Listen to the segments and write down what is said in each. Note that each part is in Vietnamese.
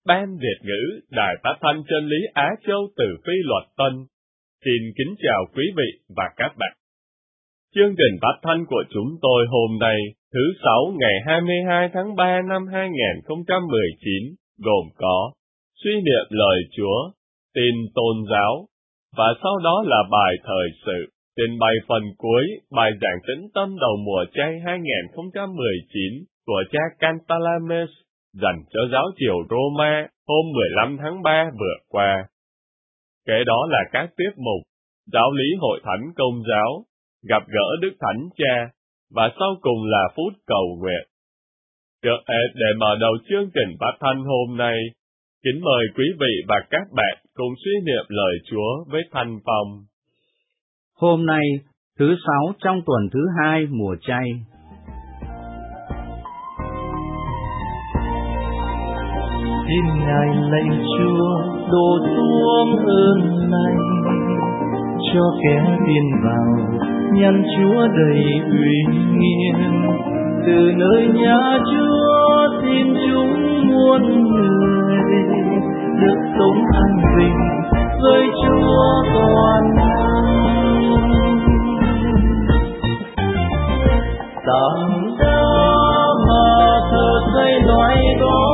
Ban Việt ngữ Đài Phát thanh Chân lý Á Châu từ Phi Luật Tân xin kính chào quý vị và các bạn. Chương trình phát thanh của chúng tôi hôm nay, thứ Sáu ngày 22 tháng 3 năm 2019, gồm có suy niệm lời Chúa, tin tôn giáo, và sau đó là bài thời sự, trình bày phần cuối bài giảng tĩnh tâm đầu mùa chay 2019 của cha Cantalames dành cho giáo triều Roma hôm 15 tháng 3 vừa qua. Kế đó là các tiết mục giáo lý hội thánh Công giáo, gặp gỡ Đức Thánh Cha, và sau cùng là phút cầu nguyện. Trước hết, để mở đầu chương trình phát thanh hôm nay, kính mời quý vị và các bạn cùng suy niệm lời Chúa với Thanh Phong. Hôm nay, thứ Sáu trong tuần thứ 2 mùa chay. Xin Ngài lạy Chúa đổ xuống ơn lành, cho kẻ tin vào nhân Chúa đầy uy nghiêm. Từ nơi nhà Chúa xin chúng muôn người được sống an bình với Chúa toàn năng. Tạm đã mà thờ xây loài đó,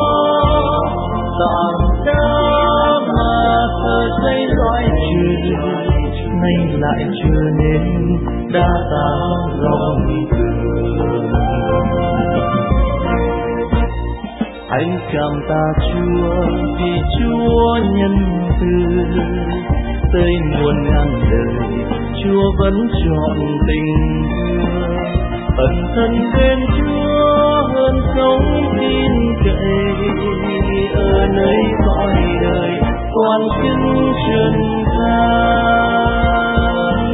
tạm đã mà thờ xây loài trừ, nay lại trở nên đa tạ lòng thương. Hãy cảm tạ Chúa vì Chúa nhân từ, tới muôn ngàn đời Chúa vẫn chọn tình thương. Ẩn thân bên Chúa hơn sống tin cậy, ở nơi cõi đời toàn chứng trần gian.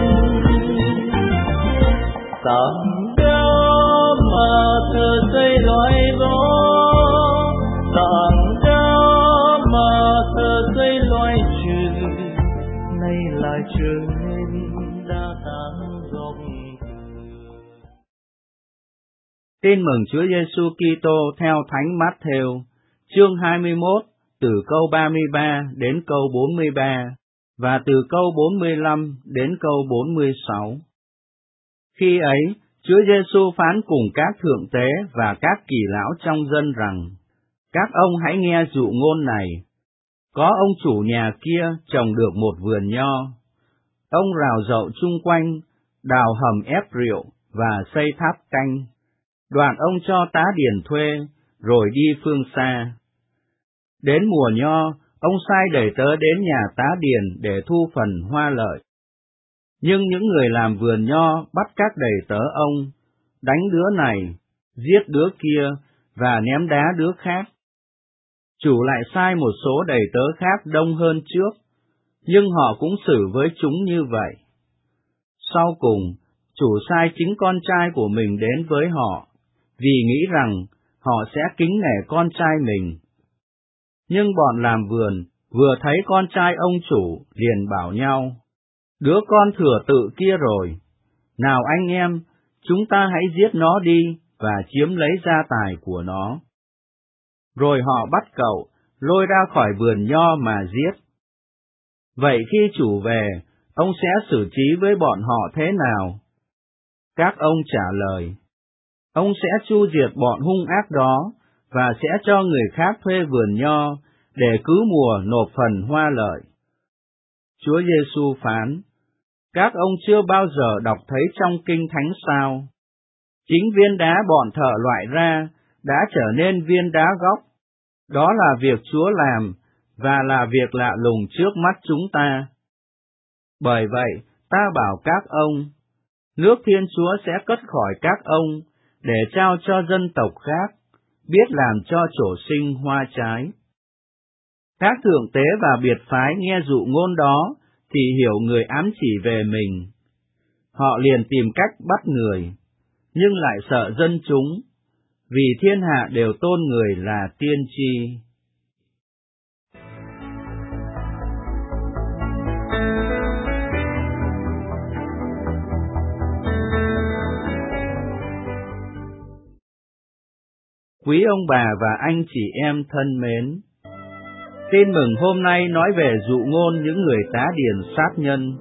Tạm đã mà thờ xây loài đó, tạm đã mà thờ xây loài trừ, nay lại trở nên đa tạ góc. Tin mừng Chúa Giêsu Kitô theo Thánh Mát-thêu, chương 21, từ câu 33 đến câu 43, và từ câu 45 đến câu 46. Khi ấy, Chúa Giêsu phán cùng các thượng tế và các kỳ lão trong dân rằng: Các ông hãy nghe dụ ngôn này. Có ông chủ nhà kia trồng được một vườn nho. Ông rào rậu chung quanh, đào hầm ép rượu và xây tháp canh. Đoạn ông cho tá điền thuê, rồi đi phương xa. Đến mùa nho, ông sai đầy tớ đến nhà tá điền để thu phần hoa lợi. Nhưng những người làm vườn nho bắt các đầy tớ ông, đánh đứa này, giết đứa kia, và ném đá đứa khác. Chủ lại sai một số đầy tớ khác đông hơn trước, nhưng họ cũng xử với chúng như vậy. Sau cùng, chủ sai chính con trai của mình đến với họ, vì nghĩ rằng họ sẽ kính nể con trai mình. Nhưng bọn làm vườn vừa thấy con trai ông chủ liền bảo nhau: Đứa con thừa tự kia rồi, nào anh em, chúng ta hãy giết nó đi và chiếm lấy gia tài của nó. Rồi họ bắt cậu, lôi ra khỏi vườn nho mà giết. Vậy khi chủ về, ông sẽ xử trí với bọn họ thế nào? Các ông trả lời: Ông sẽ chu diệt bọn hung ác đó, và sẽ cho người khác thuê vườn nho, để cứ mùa nộp phần hoa lợi. Chúa Giêsu phán: Các ông chưa bao giờ đọc thấy trong Kinh Thánh sao? Chính viên đá bọn thợ loại ra đã trở nên viên đá góc. Đó là việc Chúa làm, và là việc lạ lùng trước mắt chúng ta. Bởi vậy, ta bảo các ông, nước Thiên Chúa sẽ cất khỏi các ông, để trao cho dân tộc khác, biết làm cho trổ sinh hoa trái. Các thượng tế và biệt phái nghe dụ ngôn đó, thì hiểu người ám chỉ về mình. Họ liền tìm cách bắt người, nhưng lại sợ dân chúng, vì thiên hạ đều tôn người là tiên tri. Quý ông bà và anh chị em thân mến, Tin mừng hôm nay nói về dụ ngôn những người tá điền sát nhân.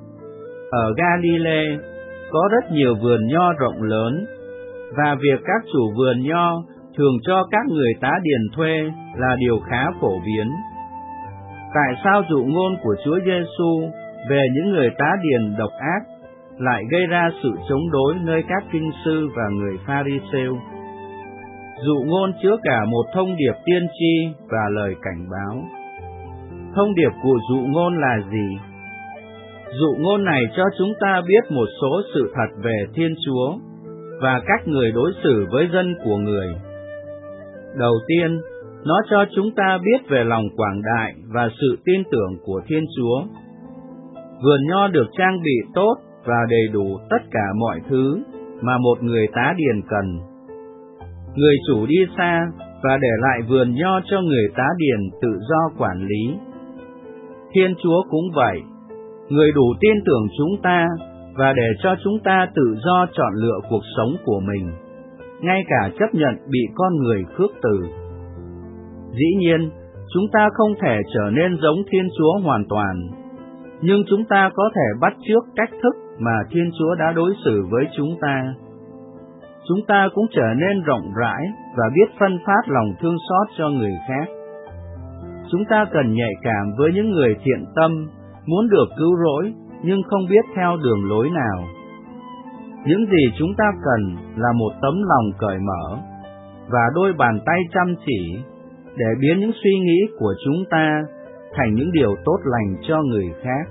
Ở Galilee có rất nhiều vườn nho rộng lớn, và việc các chủ vườn nho thường cho các người tá điền thuê là điều khá phổ biến. Tại sao dụ ngôn của Chúa Giêsu về những người tá điền độc ác lại gây ra sự chống đối nơi các kinh sư và người Pha-ri-sêu? Dụ ngôn chứa cả một thông điệp tiên tri và lời cảnh báo. Thông điệp của dụ ngôn là gì? Dụ ngôn này cho chúng ta biết một số sự thật về Thiên Chúa và cách người đối xử với dân của người. Đầu tiên, nó cho chúng ta biết về lòng quảng đại và sự tin tưởng của Thiên Chúa. Vườn nho được trang bị tốt và đầy đủ tất cả mọi thứ mà một người tá điền cần. Người chủ đi xa và để lại vườn nho cho người tá điền tự do quản lý. Thiên Chúa cũng vậy, người đủ tin tưởng chúng ta và để cho chúng ta tự do chọn lựa cuộc sống của mình, ngay cả chấp nhận bị con người khước từ. Dĩ nhiên, chúng ta không thể trở nên giống Thiên Chúa hoàn toàn, nhưng chúng ta có thể bắt chước cách thức mà Thiên Chúa đã đối xử với chúng ta. Chúng ta cũng trở nên rộng rãi và biết phân phát lòng thương xót cho người khác. Chúng ta cần nhạy cảm với những người thiện tâm, muốn được cứu rỗi nhưng không biết theo đường lối nào. Những gì chúng ta cần là một tấm lòng cởi mở và đôi bàn tay chăm chỉ để biến những suy nghĩ của chúng ta thành những điều tốt lành cho người khác.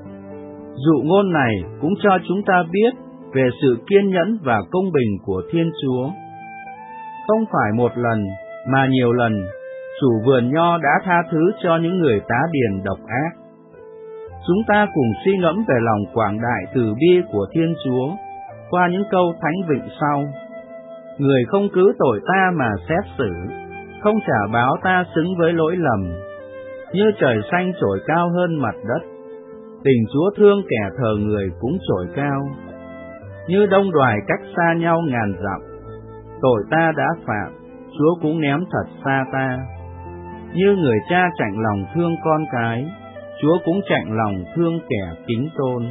Dụ ngôn này cũng cho chúng ta biết về sự kiên nhẫn và công bình của Thiên Chúa. Không phải một lần mà nhiều lần, chủ vườn nho đã tha thứ cho những người tá điền độc ác. Chúng ta cùng suy ngẫm về lòng quảng đại từ bi của Thiên Chúa qua những câu thánh vịnh sau. Người không cứ tội ta mà xét xử, không trả báo ta xứng với lỗi lầm. Như trời xanh trổi cao hơn mặt đất, tình Chúa thương kẻ thờ người cũng trổi cao. Như đông đoài cách xa nhau ngàn dặm, tội ta đã phạm, Chúa cũng ném thật xa ta. Như người cha chạnh lòng thương con cái, Chúa cũng chạnh lòng thương kẻ kính tôn.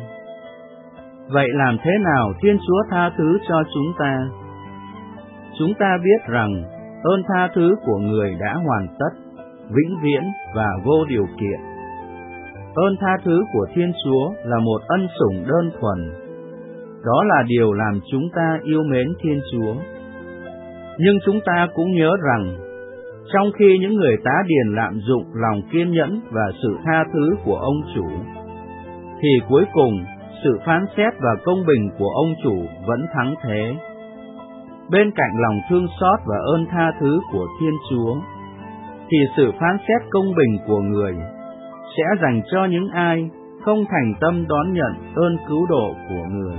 Vậy làm thế nào Thiên Chúa tha thứ cho chúng ta? Chúng ta biết rằng ơn tha thứ của người đã hoàn tất, vĩnh viễn và vô điều kiện. Ơn tha thứ của Thiên Chúa là một ân sủng đơn thuần. Đó là điều làm chúng ta yêu mến Thiên Chúa. Nhưng chúng ta cũng nhớ rằng, trong khi những người tá điền lạm dụng lòng kiên nhẫn và sự tha thứ của ông chủ, thì cuối cùng sự phán xét và công bình của ông chủ vẫn thắng thế. Bên cạnh lòng thương xót và ơn tha thứ của Thiên Chúa, thì sự phán xét công bình của người sẽ dành cho những ai không thành tâm đón nhận ơn cứu độ của người.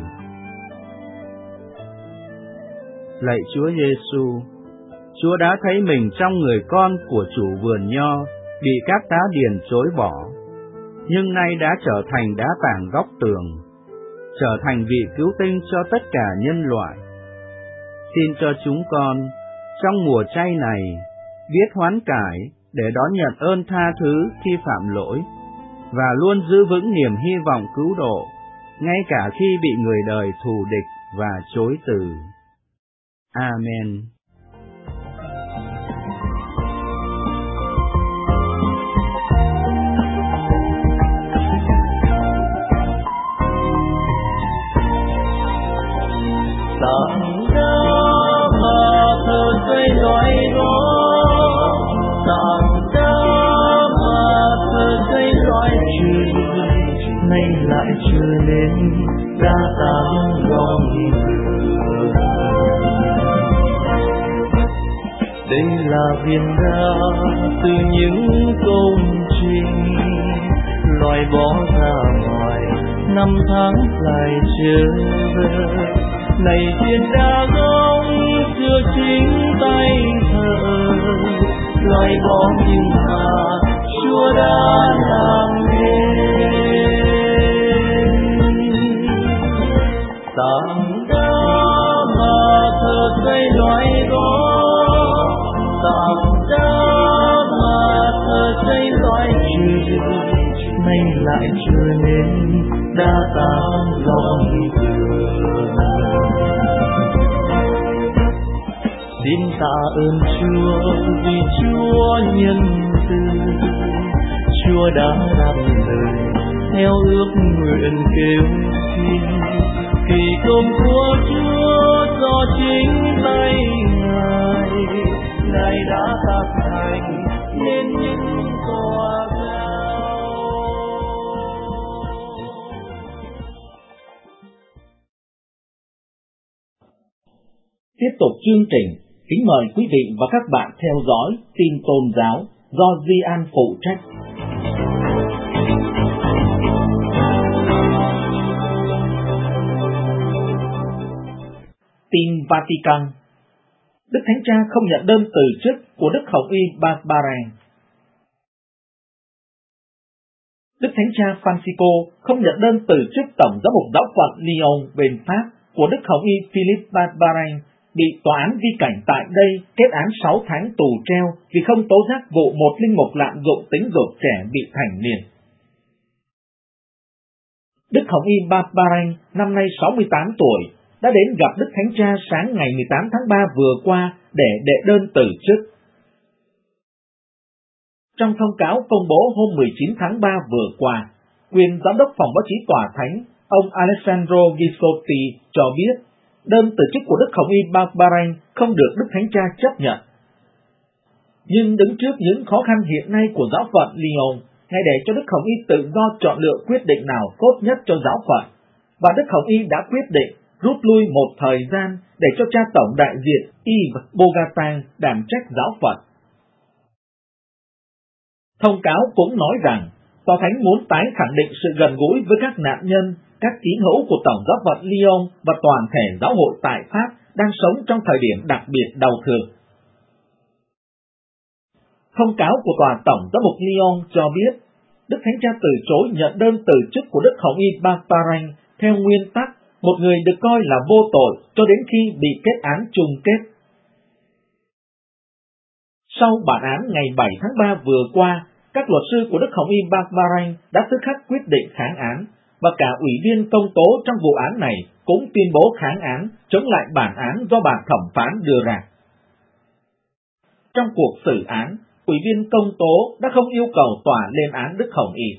Lạy Chúa Giêsu, Chúa đã thấy mình trong người con của chủ vườn nho bị các tá điền chối bỏ, nhưng nay đã trở thành đá tảng góc tường, trở thành vị cứu tinh cho tất cả nhân loại. Xin cho chúng con, trong mùa chay này, biết hoán cải để đón nhận ơn tha thứ khi phạm lỗi, và luôn giữ vững niềm hy vọng cứu độ, ngay cả khi bị người đời thù địch và chối từ. Amen. Tảng đá mà thờ cây loài đó, tảng đá mà thờ cây loài trời, nay lại trở nên đá tảng gom cửa. Đây là viên đá từ những công trình, loài bỏ ra ngoài, năm tháng lại trở về. Này viên đá gốc chưa chính tay thợ, loài bỏ nhưng mà Chúa đã làm nên. Tảng đá mà thờ cây loài đó, tảng đá mà thờ cây loài lại trở nên đã tan lòng thương. Xin tạ ơn Chúa vì Chúa nhân từ, Chúa đã đáp lời theo ước nguyện kêu xin. Kỳ công của Chúa do chính tay Ngài đã tác thành nên những tòa cao. Tiếp tục chương trình, kính mời quý vị và các bạn theo dõi tin tôn giáo do Di An phụ trách. Tin Vatican. Đức Thánh Cha không nhận đơn từ chức của Đức Hồng Y Barbarin. Đức Thánh Cha Francisco không nhận đơn từ chức Tổng giám mục giáo phận Lyon bên Pháp của Đức Hồng Y Philippe Barbarin, bị tòa án vi cảnh tại đây kết án 6 tháng tù treo vì không tố giác vụ một linh mục lạm dụng tính dục trẻ bị thành niên. Đức Hồng Y Barbarin, năm nay 68 tuổi, đã đến gặp Đức Thánh Cha sáng ngày 18 tháng 3 vừa qua để đệ đơn từ chức. Trong thông cáo công bố hôm 19 tháng 3 vừa qua, quyền giám đốc phòng báo chí tòa thánh, ông Alessandro Gisotti cho biết, đơn từ chức của Đức Hồng Y Barbarin không được Đức Thánh Cha chấp nhận. Nhưng đứng trước những khó khăn hiện nay của giáo phận Lyon, Ngài để cho Đức Hồng Y tự do chọn lựa quyết định nào tốt nhất cho giáo phận, và Đức Hồng Y đã quyết định rút lui một thời gian để cho cha tổng đại diện Yves Bogatin đảm trách giáo phận. Thông cáo cũng nói rằng, Tòa Thánh muốn tái khẳng định sự gần gũi với các nạn nhân, các tín hữu của Tổng giáo phận Lyon và toàn thể giáo hội tại Pháp đang sống trong thời điểm đặc biệt đau thương. Thông cáo của Tòa Tổng giám mục Lyon cho biết, Đức Thánh Cha từ chối nhận đơn từ chức của Đức Hồng Y Barbarin theo nguyên tắc một người được coi là vô tội cho đến khi bị kết án chung kết. Sau bản án ngày 7 tháng 3 vừa qua, các luật sư của Đức Hồng Y Barbarin đã tức khắc quyết định kháng án, và cả ủy viên công tố trong vụ án này cũng tuyên bố kháng án chống lại bản án do bà thẩm phán đưa ra. Trong cuộc xử án, ủy viên công tố đã không yêu cầu tòa lên án Đức Hồng Y.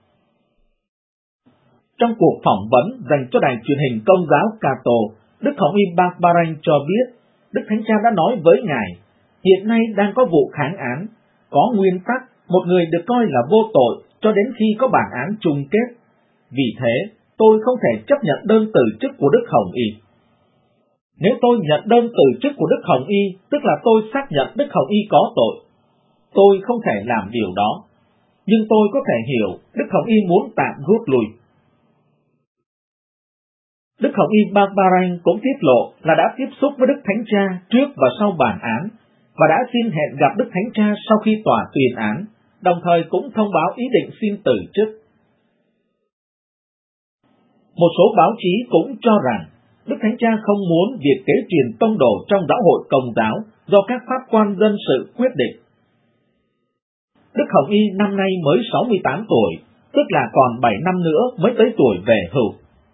Trong cuộc phỏng vấn dành cho đài truyền hình Công giáo Cato, Đức Hồng Y Barbarin cho biết, Đức Thánh Cha đã nói với Ngài, hiện nay đang có vụ kháng án, có nguyên tắc một người được coi là vô tội cho đến khi có bản án chung kết. Vì thế, tôi không thể chấp nhận đơn từ chức của Đức Hồng Y. Nếu tôi nhận đơn từ chức của Đức Hồng Y, tức là tôi xác nhận Đức Hồng Y có tội. Tôi không thể làm điều đó, nhưng tôi có thể hiểu Đức Hồng Y muốn tạm rút lui. Đức Hồng Y Barbarin cũng tiết lộ là đã tiếp xúc với Đức Thánh Cha trước và sau bản án, và đã xin hẹn gặp Đức Thánh Cha sau khi tòa tuyên án, đồng thời cũng thông báo ý định xin từ chức. Một số báo chí cũng cho rằng Đức Thánh Cha không muốn việc kế truyền tông đồ trong giáo hội Công giáo do các pháp quan dân sự quyết định. Đức Hồng Y năm nay mới 68 tuổi, tức là còn 7 năm nữa mới tới tuổi về hưu.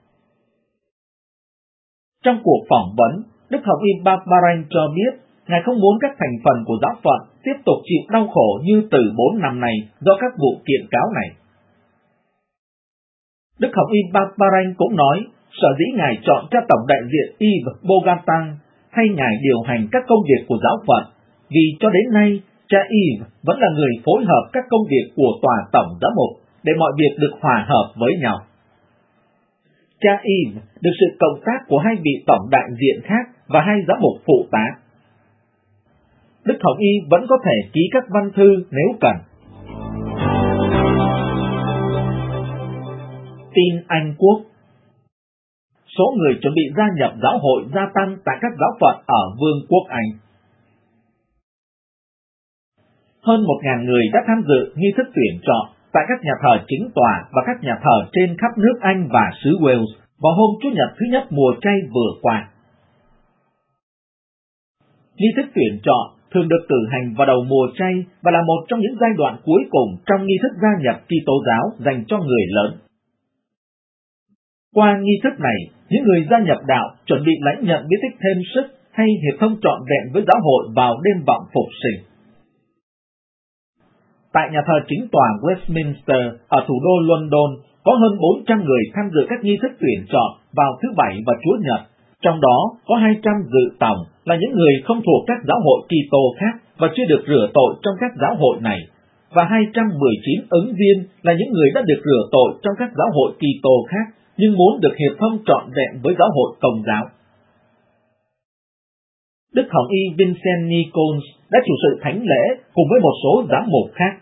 Trong cuộc phỏng vấn, Đức Hồng Y Barbarin cho biết Ngài không muốn các thành phần của giáo phận tiếp tục chịu đau khổ như từ 4 năm nay do các vụ kiện cáo này. Đức Hồng Y Barbarin cũng nói, sở dĩ Ngài chọn cha tổng đại diện Yves Bogatin thay Ngài điều hành các công việc của giáo phận, vì cho đến nay, cha Yves vẫn là người phối hợp các công việc của tòa tổng giám mục để mọi việc được hòa hợp với nhau. Cha Yves được sự cộng tác của 2 vị tổng đại diện khác và 2 giám mục phụ tá. Đức Hồng Y vẫn có thể ký các văn thư nếu cần. Tin Anh Quốc. Số người chuẩn bị gia nhập giáo hội gia tăng tại các giáo phận ở Vương quốc Anh. Hơn 1.000 người đã tham dự nghi thức tuyển chọn tại các nhà thờ chính tòa và các nhà thờ trên khắp nước Anh và xứ Wales vào hôm Chủ nhật thứ nhất mùa chay vừa qua. Nghi thức tuyển chọn thường được cử hành vào đầu mùa chay và là một trong những giai đoạn cuối cùng trong nghi thức gia nhập Kitô giáo dành cho người lớn. Qua nghi thức này, những người gia nhập đạo chuẩn bị lãnh nhận bí tích thêm sức hay hiệp thông trọn vẹn với giáo hội vào đêm vọng phục sinh. Tại nhà thờ chính tòa Westminster ở thủ đô London, có hơn 400 người tham dự các nghi thức tuyển chọn vào thứ Bảy và Chúa Nhật, trong đó có 200 dự tòng là những người không thuộc các giáo hội Kitô khác và chưa được rửa tội trong các giáo hội này, và 219 ứng viên là những người đã được rửa tội trong các giáo hội Kitô khác nhưng muốn được hiệp thông trọn vẹn với giáo hội Công giáo. Đức Hồng Y Vincent Nichols đã chủ sự thánh lễ cùng với một số giám mục khác.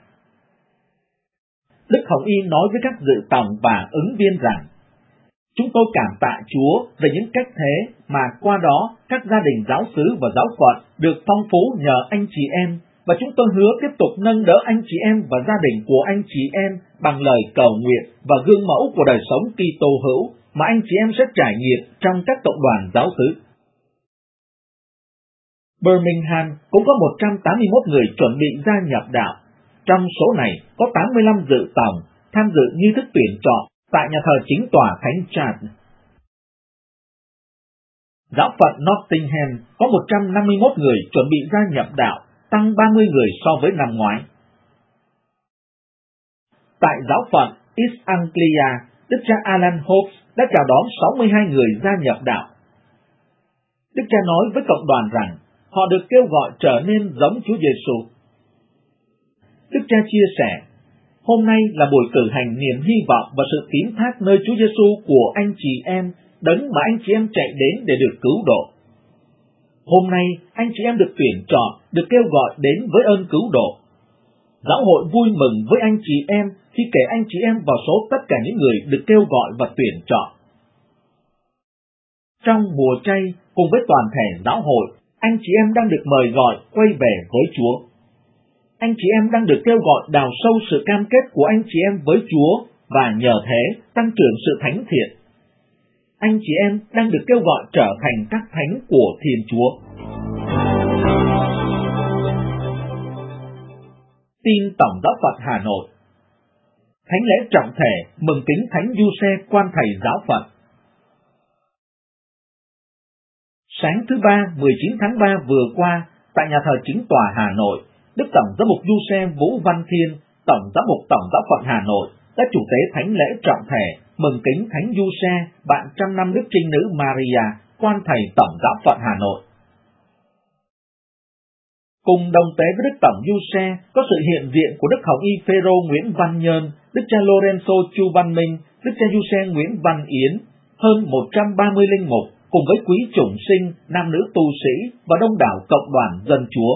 Đức Hồng Y nói với các dự tòng và ứng viên rằng: "Chúng tôi cảm tạ Chúa về những cách thế mà qua đó các gia đình giáo xứ và giáo phận được phong phú nhờ anh chị em, và chúng tôi hứa tiếp tục nâng đỡ anh chị em và gia đình của anh chị em bằng lời cầu nguyện và gương mẫu của đời sống Kitô hữu mà anh chị em sẽ trải nghiệm trong các cộng đoàn giáo xứ." Birmingham cũng có 181 người chuẩn bị gia nhập đạo. Trong số này có 85 dự tòng tham dự nghi thức tuyển chọn tại nhà thờ chính tòa Thánh Charles. Giáo phận Nottingham có 151 người chuẩn bị gia nhập đạo, tăng 30 người so với năm ngoái. Tại giáo phận East Anglia, Đức cha Alan Hopes đã chào đón 62 người gia nhập đạo. Đức cha nói với cộng đoàn rằng họ được kêu gọi trở nên giống Chúa Giêsu. Đức cha chia sẻ: "Hôm nay là buổi cử hành niềm hy vọng và sự tín thác nơi Chúa Giêsu của anh chị em, đấng mà anh chị em chạy đến để được cứu độ. Hôm nay anh chị em được tuyển chọn, được kêu gọi đến với ơn cứu độ. Giáo hội vui mừng với anh chị em khi kể anh chị em vào số tất cả những người được kêu gọi và tuyển chọn." Trong mùa chay, cùng với toàn thể giáo hội, anh chị em đang được mời gọi quay về với Chúa. Anh chị em đang được kêu gọi đào sâu sự cam kết của anh chị em với Chúa và nhờ thế tăng trưởng sự thánh thiện. Anh chị em đang được kêu gọi trở thành các thánh của Thiên Chúa. Tin Tổng giáo phận Hà Nội. Thánh lễ trọng thể mừng kính Thánh Giuse quan thầy giáo phận. Sáng thứ Ba, 19 tháng 3 vừa qua, tại nhà thờ chính tòa Hà Nội, Đức Tổng giám mục Giuse Vũ Văn Thiên, Tổng giám mục Tổng giáo phận Hà Nội đã chủ tế thánh lễ trọng thể mừng kính Thánh Giuse, bạn trăm năm Đức Trinh Nữ Maria, quan thầy Tổng giáo phận Hà Nội. Cùng đồng tế với Đức Tổng Giuse có sự hiện diện của Đức Hồng Y Phêrô Nguyễn Văn Nhơn, Đức cha Lorenzo Chu Văn Minh, Đức cha Giuse Nguyễn Văn Yến, hơn 130 linh mục cùng với quý chủng sinh, nam nữ tu sĩ và đông đảo cộng đoàn dân Chúa.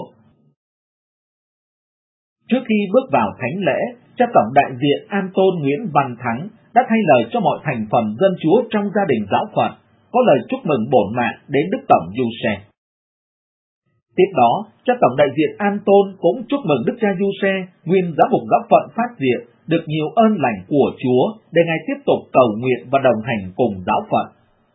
Trước khi bước vào thánh lễ, cha tổng đại diện Anton Nguyễn Văn Thắng đã thay lời cho mọi thành phần dân Chúa trong gia đình giáo phận, có lời chúc mừng bổn mạng đến Đức Tổng Giuse. Tiếp đó, cha tổng đại diện Anton cũng chúc mừng Đức cha Giuse, nguyên giám mục giáo phận Phát Diệm, được nhiều ơn lành của Chúa để ngài tiếp tục cầu nguyện và đồng hành cùng giáo phận.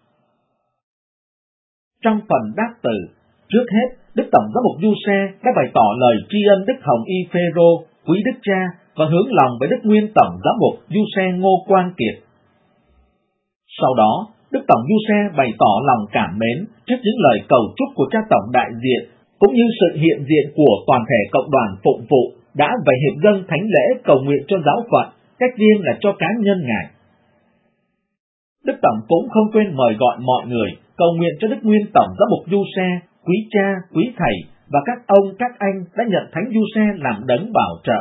Trong phần đáp từ, trước hết, Đức Tổng giám mục Giuse đã bày tỏ lời tri ân Đức Hồng Y Phêrô, quý Đức cha và hướng lòng với Đức Nguyên Tổng giám mục Giuse Ngô Quang Kiệt. Sau đó, Đức Tổng Giuse bày tỏ lòng cảm mến trước những lời cầu chúc của cha tổng đại diện cũng như sự hiện diện của toàn thể cộng đoàn phụng vụ đã về hiệp dâng thánh lễ cầu nguyện cho giáo phận, cách riêng là cho cá nhân ngài. Đức Tổng cũng không quên mời gọi mọi người cầu nguyện cho Đức Nguyên Tổng giám mục Giuse, quý cha, quý thầy và các ông, các anh đã nhận Thánh Giuse làm đấng bảo trợ.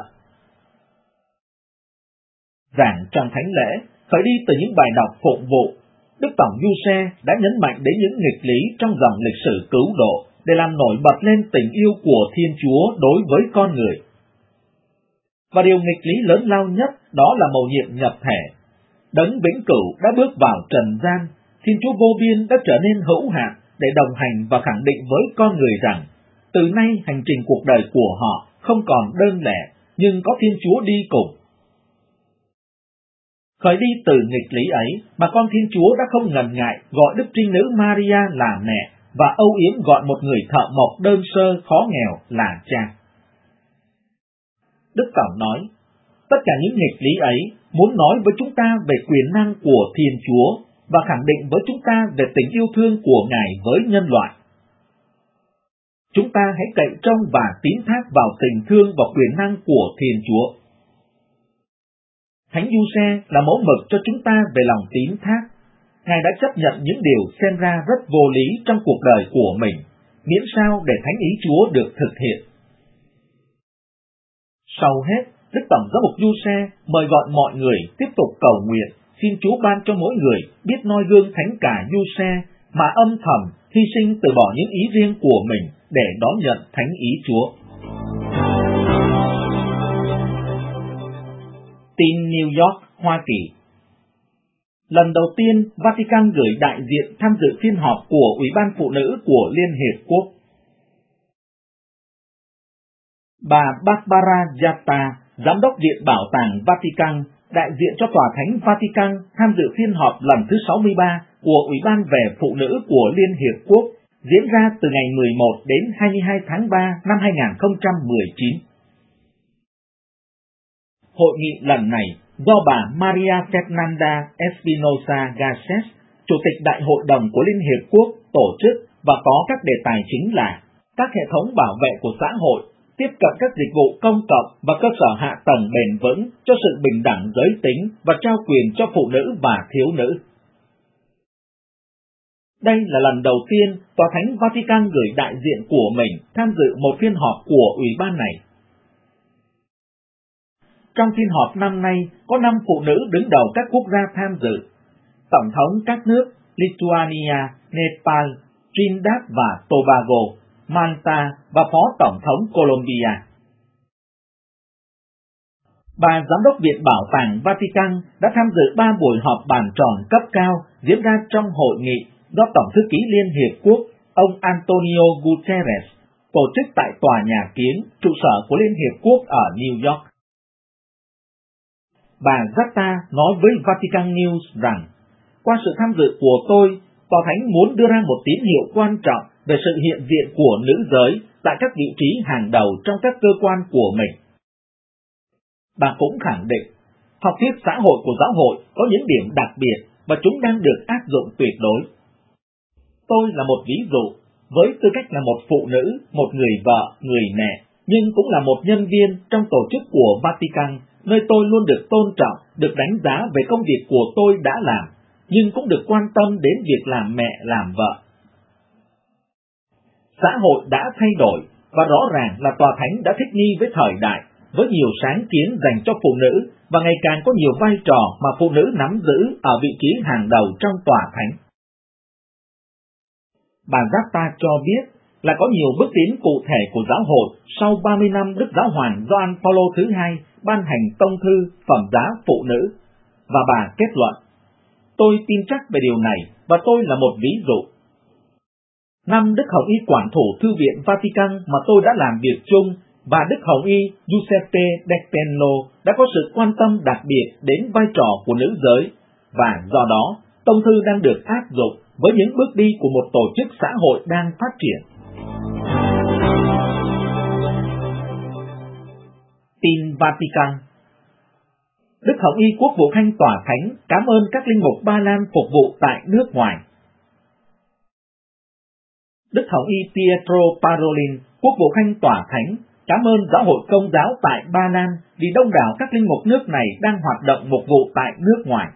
Giảng trong thánh lễ, khởi đi từ những bài đọc phụng vụ, Đức Tổng Giuse đã nhấn mạnh đến những nghịch lý trong dòng lịch sử cứu độ để làm nổi bật lên tình yêu của Thiên Chúa đối với con người. Và điều nghịch lý lớn lao nhất đó là mầu nhiệm nhập thể. Đấng vĩnh cửu đã bước vào trần gian, Thiên Chúa vô biên đã trở nên hữu hạn để đồng hành và khẳng định với con người rằng, từ nay hành trình cuộc đời của họ không còn đơn lẻ, nhưng có Thiên Chúa đi cùng. Khởi đi từ nghịch lý ấy mà con Thiên Chúa đã không ngần ngại gọi Đức Trinh Nữ Maria là mẹ và âu yếm gọi một người thợ mộc đơn sơ khó nghèo là cha. Đức Tổng nói, tất cả những nghịch lý ấy muốn nói với chúng ta về quyền năng của Thiên Chúa và khẳng định với chúng ta về tình yêu thương của Ngài với nhân loại. Chúng ta hãy cậy trông và tín thác vào tình thương và quyền năng của Thiên Chúa. Thánh Giuse là mẫu mực cho chúng ta về lòng tín thác. Ngài đã chấp nhận những điều xem ra rất vô lý trong cuộc đời của mình, miễn sao để thánh ý Chúa được thực hiện. Sau hết, Đức Tổng giám mục Giuse mời gọi mọi người tiếp tục cầu nguyện, xin Chúa ban cho mỗi người biết noi gương thánh cả Giuse mà âm thầm hy sinh từ bỏ những ý riêng của mình để đón nhận thánh ý Chúa. Tin New York, Hoa Kỳ. Lần đầu tiên, Vatican gửi đại diện tham dự phiên họp của Ủy ban Phụ nữ của Liên Hiệp Quốc. Bà Barbara Jatta, Giám đốc Viện Bảo tàng Vatican, đại diện cho Tòa Thánh Vatican tham dự phiên họp lần thứ 63 của Ủy ban về Phụ nữ của Liên Hiệp Quốc, diễn ra từ ngày 11 đến 22 tháng 3 năm 2019. Hội nghị lần này do bà Maria Fernanda Espinosa Garces, Chủ tịch Đại hội đồng của Liên Hiệp Quốc tổ chức và có các đề tài chính là các hệ thống bảo vệ của xã hội, tiếp cận các dịch vụ công cộng và cơ sở hạ tầng bền vững cho sự bình đẳng giới tính và trao quyền cho phụ nữ và thiếu nữ. Đây là lần đầu tiên Tòa Thánh Vatican gửi đại diện của mình tham dự một phiên họp của ủy ban này. Trong phiên họp năm nay, có 5 phụ nữ đứng đầu các quốc gia tham dự. Tổng thống các nước Lithuania, Nepal, Trinidad và Tobago, Malta và Phó Tổng thống Colombia. Bà Giám đốc Viện Bảo tàng Vatican đã tham dự 3 buổi họp bàn tròn cấp cao diễn ra trong hội nghị do Tổng thư ký Liên Hiệp Quốc, ông Antonio Guterres, tổ chức tại Tòa Nhà Kiến, trụ sở của Liên Hiệp Quốc ở New York. Bà Jatta nói với Vatican News rằng, qua sự tham dự của tôi, Tòa Thánh muốn đưa ra một tín hiệu quan trọng về sự hiện diện của nữ giới tại các vị trí hàng đầu trong các cơ quan của mình. Bà cũng khẳng định, học thuyết xã hội của giáo hội có những điểm đặc biệt và chúng đang được áp dụng tuyệt đối. Tôi là một ví dụ, với tư cách là một phụ nữ, một người vợ, người mẹ, nhưng cũng là một nhân viên trong tổ chức của Vatican, nơi tôi luôn được tôn trọng, được đánh giá về công việc của tôi đã làm, nhưng cũng được quan tâm đến việc làm mẹ, làm vợ. Xã hội đã thay đổi, và rõ ràng là Tòa Thánh đã thích nghi với thời đại, với nhiều sáng kiến dành cho phụ nữ, và ngày càng có nhiều vai trò mà phụ nữ nắm giữ ở vị trí hàng đầu trong Tòa Thánh. Bà Jatta cho biết là có nhiều bước tiến cụ thể của giáo hội sau 30 năm Đức Giáo hoàng Gioan Phaolô thứ hai ban hành tông thư phẩm giá phụ nữ, và bà kết luận, tôi tin chắc về điều này và tôi là một ví dụ. Năm Đức Hồng Y quản thủ Thư viện Vatican mà tôi đã làm việc chung và Đức Hồng Y Giuseppe Dectenlo đã có sự quan tâm đặc biệt đến vai trò của nữ giới, và do đó tông thư đang được áp dụng với những bước đi của một tổ chức xã hội đang phát triển. Tin Vatican. Đức Hồng Y Quốc vụ Khanh Tòa Thánh cảm ơn các linh mục Ba Lan phục vụ tại nước ngoài. Đức Hồng Y Pietro Parolin, Quốc vụ Khanh Tòa Thánh, cảm ơn Giáo hội Công giáo tại Ba Lan vì đông đảo các linh mục nước này đang hoạt động mục vụ tại nước ngoài.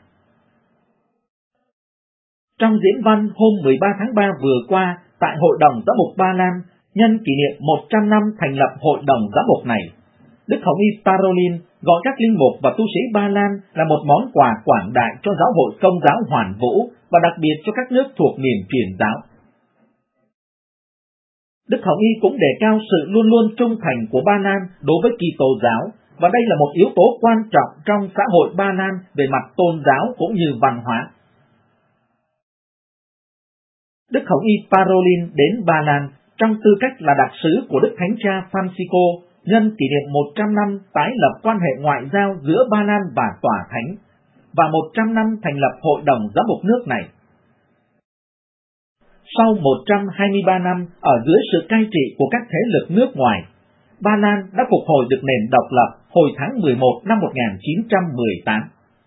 Trong diễn văn hôm 13 tháng 3 vừa qua tại Hội đồng Giám mục Ba Lan, nhân kỷ niệm 100 năm thành lập Hội đồng Giám mục này, Đức Hồng Y Parolin gọi các linh mục và tu sĩ Ba Lan là một món quà quảng đại cho Giáo hội Công giáo Hoàn Vũ và đặc biệt cho các nước thuộc miền truyền giáo. Đức Hồng Y cũng đề cao sự luôn luôn trung thành của Ba Lan đối với Kitô giáo, và đây là một yếu tố quan trọng trong xã hội Ba Lan về mặt tôn giáo cũng như văn hóa. Đức Hồng Y Parolin đến Ba Lan trong tư cách là đặc sứ của Đức Thánh Cha Francisco nhân kỷ niệm 100 năm tái lập quan hệ ngoại giao giữa Ba Lan và Tòa Thánh, và 100 năm thành lập Hội đồng Giám mục nước này. Sau 123 năm ở dưới sự cai trị của các thế lực nước ngoài, Ba Lan đã phục hồi được nền độc lập hồi tháng 11 năm 1918.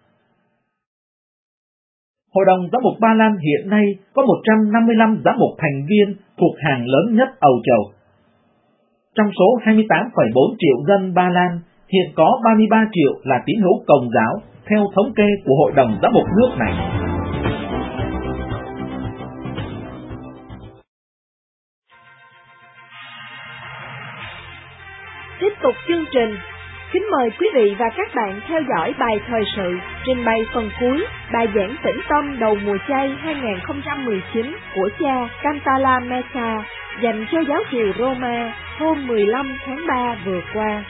Hội đồng Giám mục Ba Lan hiện nay có 155 giám mục thành viên thuộc hàng lớn nhất Âu Châu. Trong số 28,4 triệu dân Ba Lan, hiện có 33 triệu là tín hữu Công giáo, theo thống kê của Hội đồng Giám mục nước này. Tiếp tục chương trình, kính mời quý vị và các bạn theo dõi bài thời sự trình bày phần cuối bài giảng tĩnh tâm đầu mùa chay 2019 của cha Cantala Mesa dành cho giáo triều Roma hôm 15 tháng 3 vừa qua.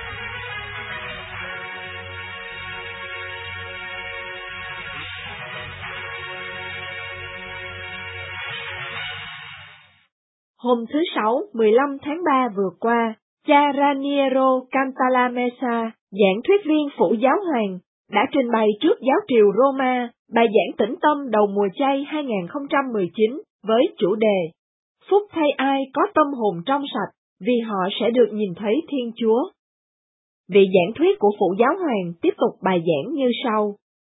Hôm thứ Sáu 15 tháng 3 vừa qua, cha Raniero Cantalamessa, giảng thuyết viên phủ giáo hoàng, đã trình bày trước giáo triều Roma bài giảng tĩnh tâm đầu mùa chay 2019 với chủ đề Phúc thay ai có tâm hồn trong sạch, vì họ sẽ được nhìn thấy Thiên Chúa. Vị giảng thuyết của phủ giáo hoàng tiếp tục bài giảng như sau.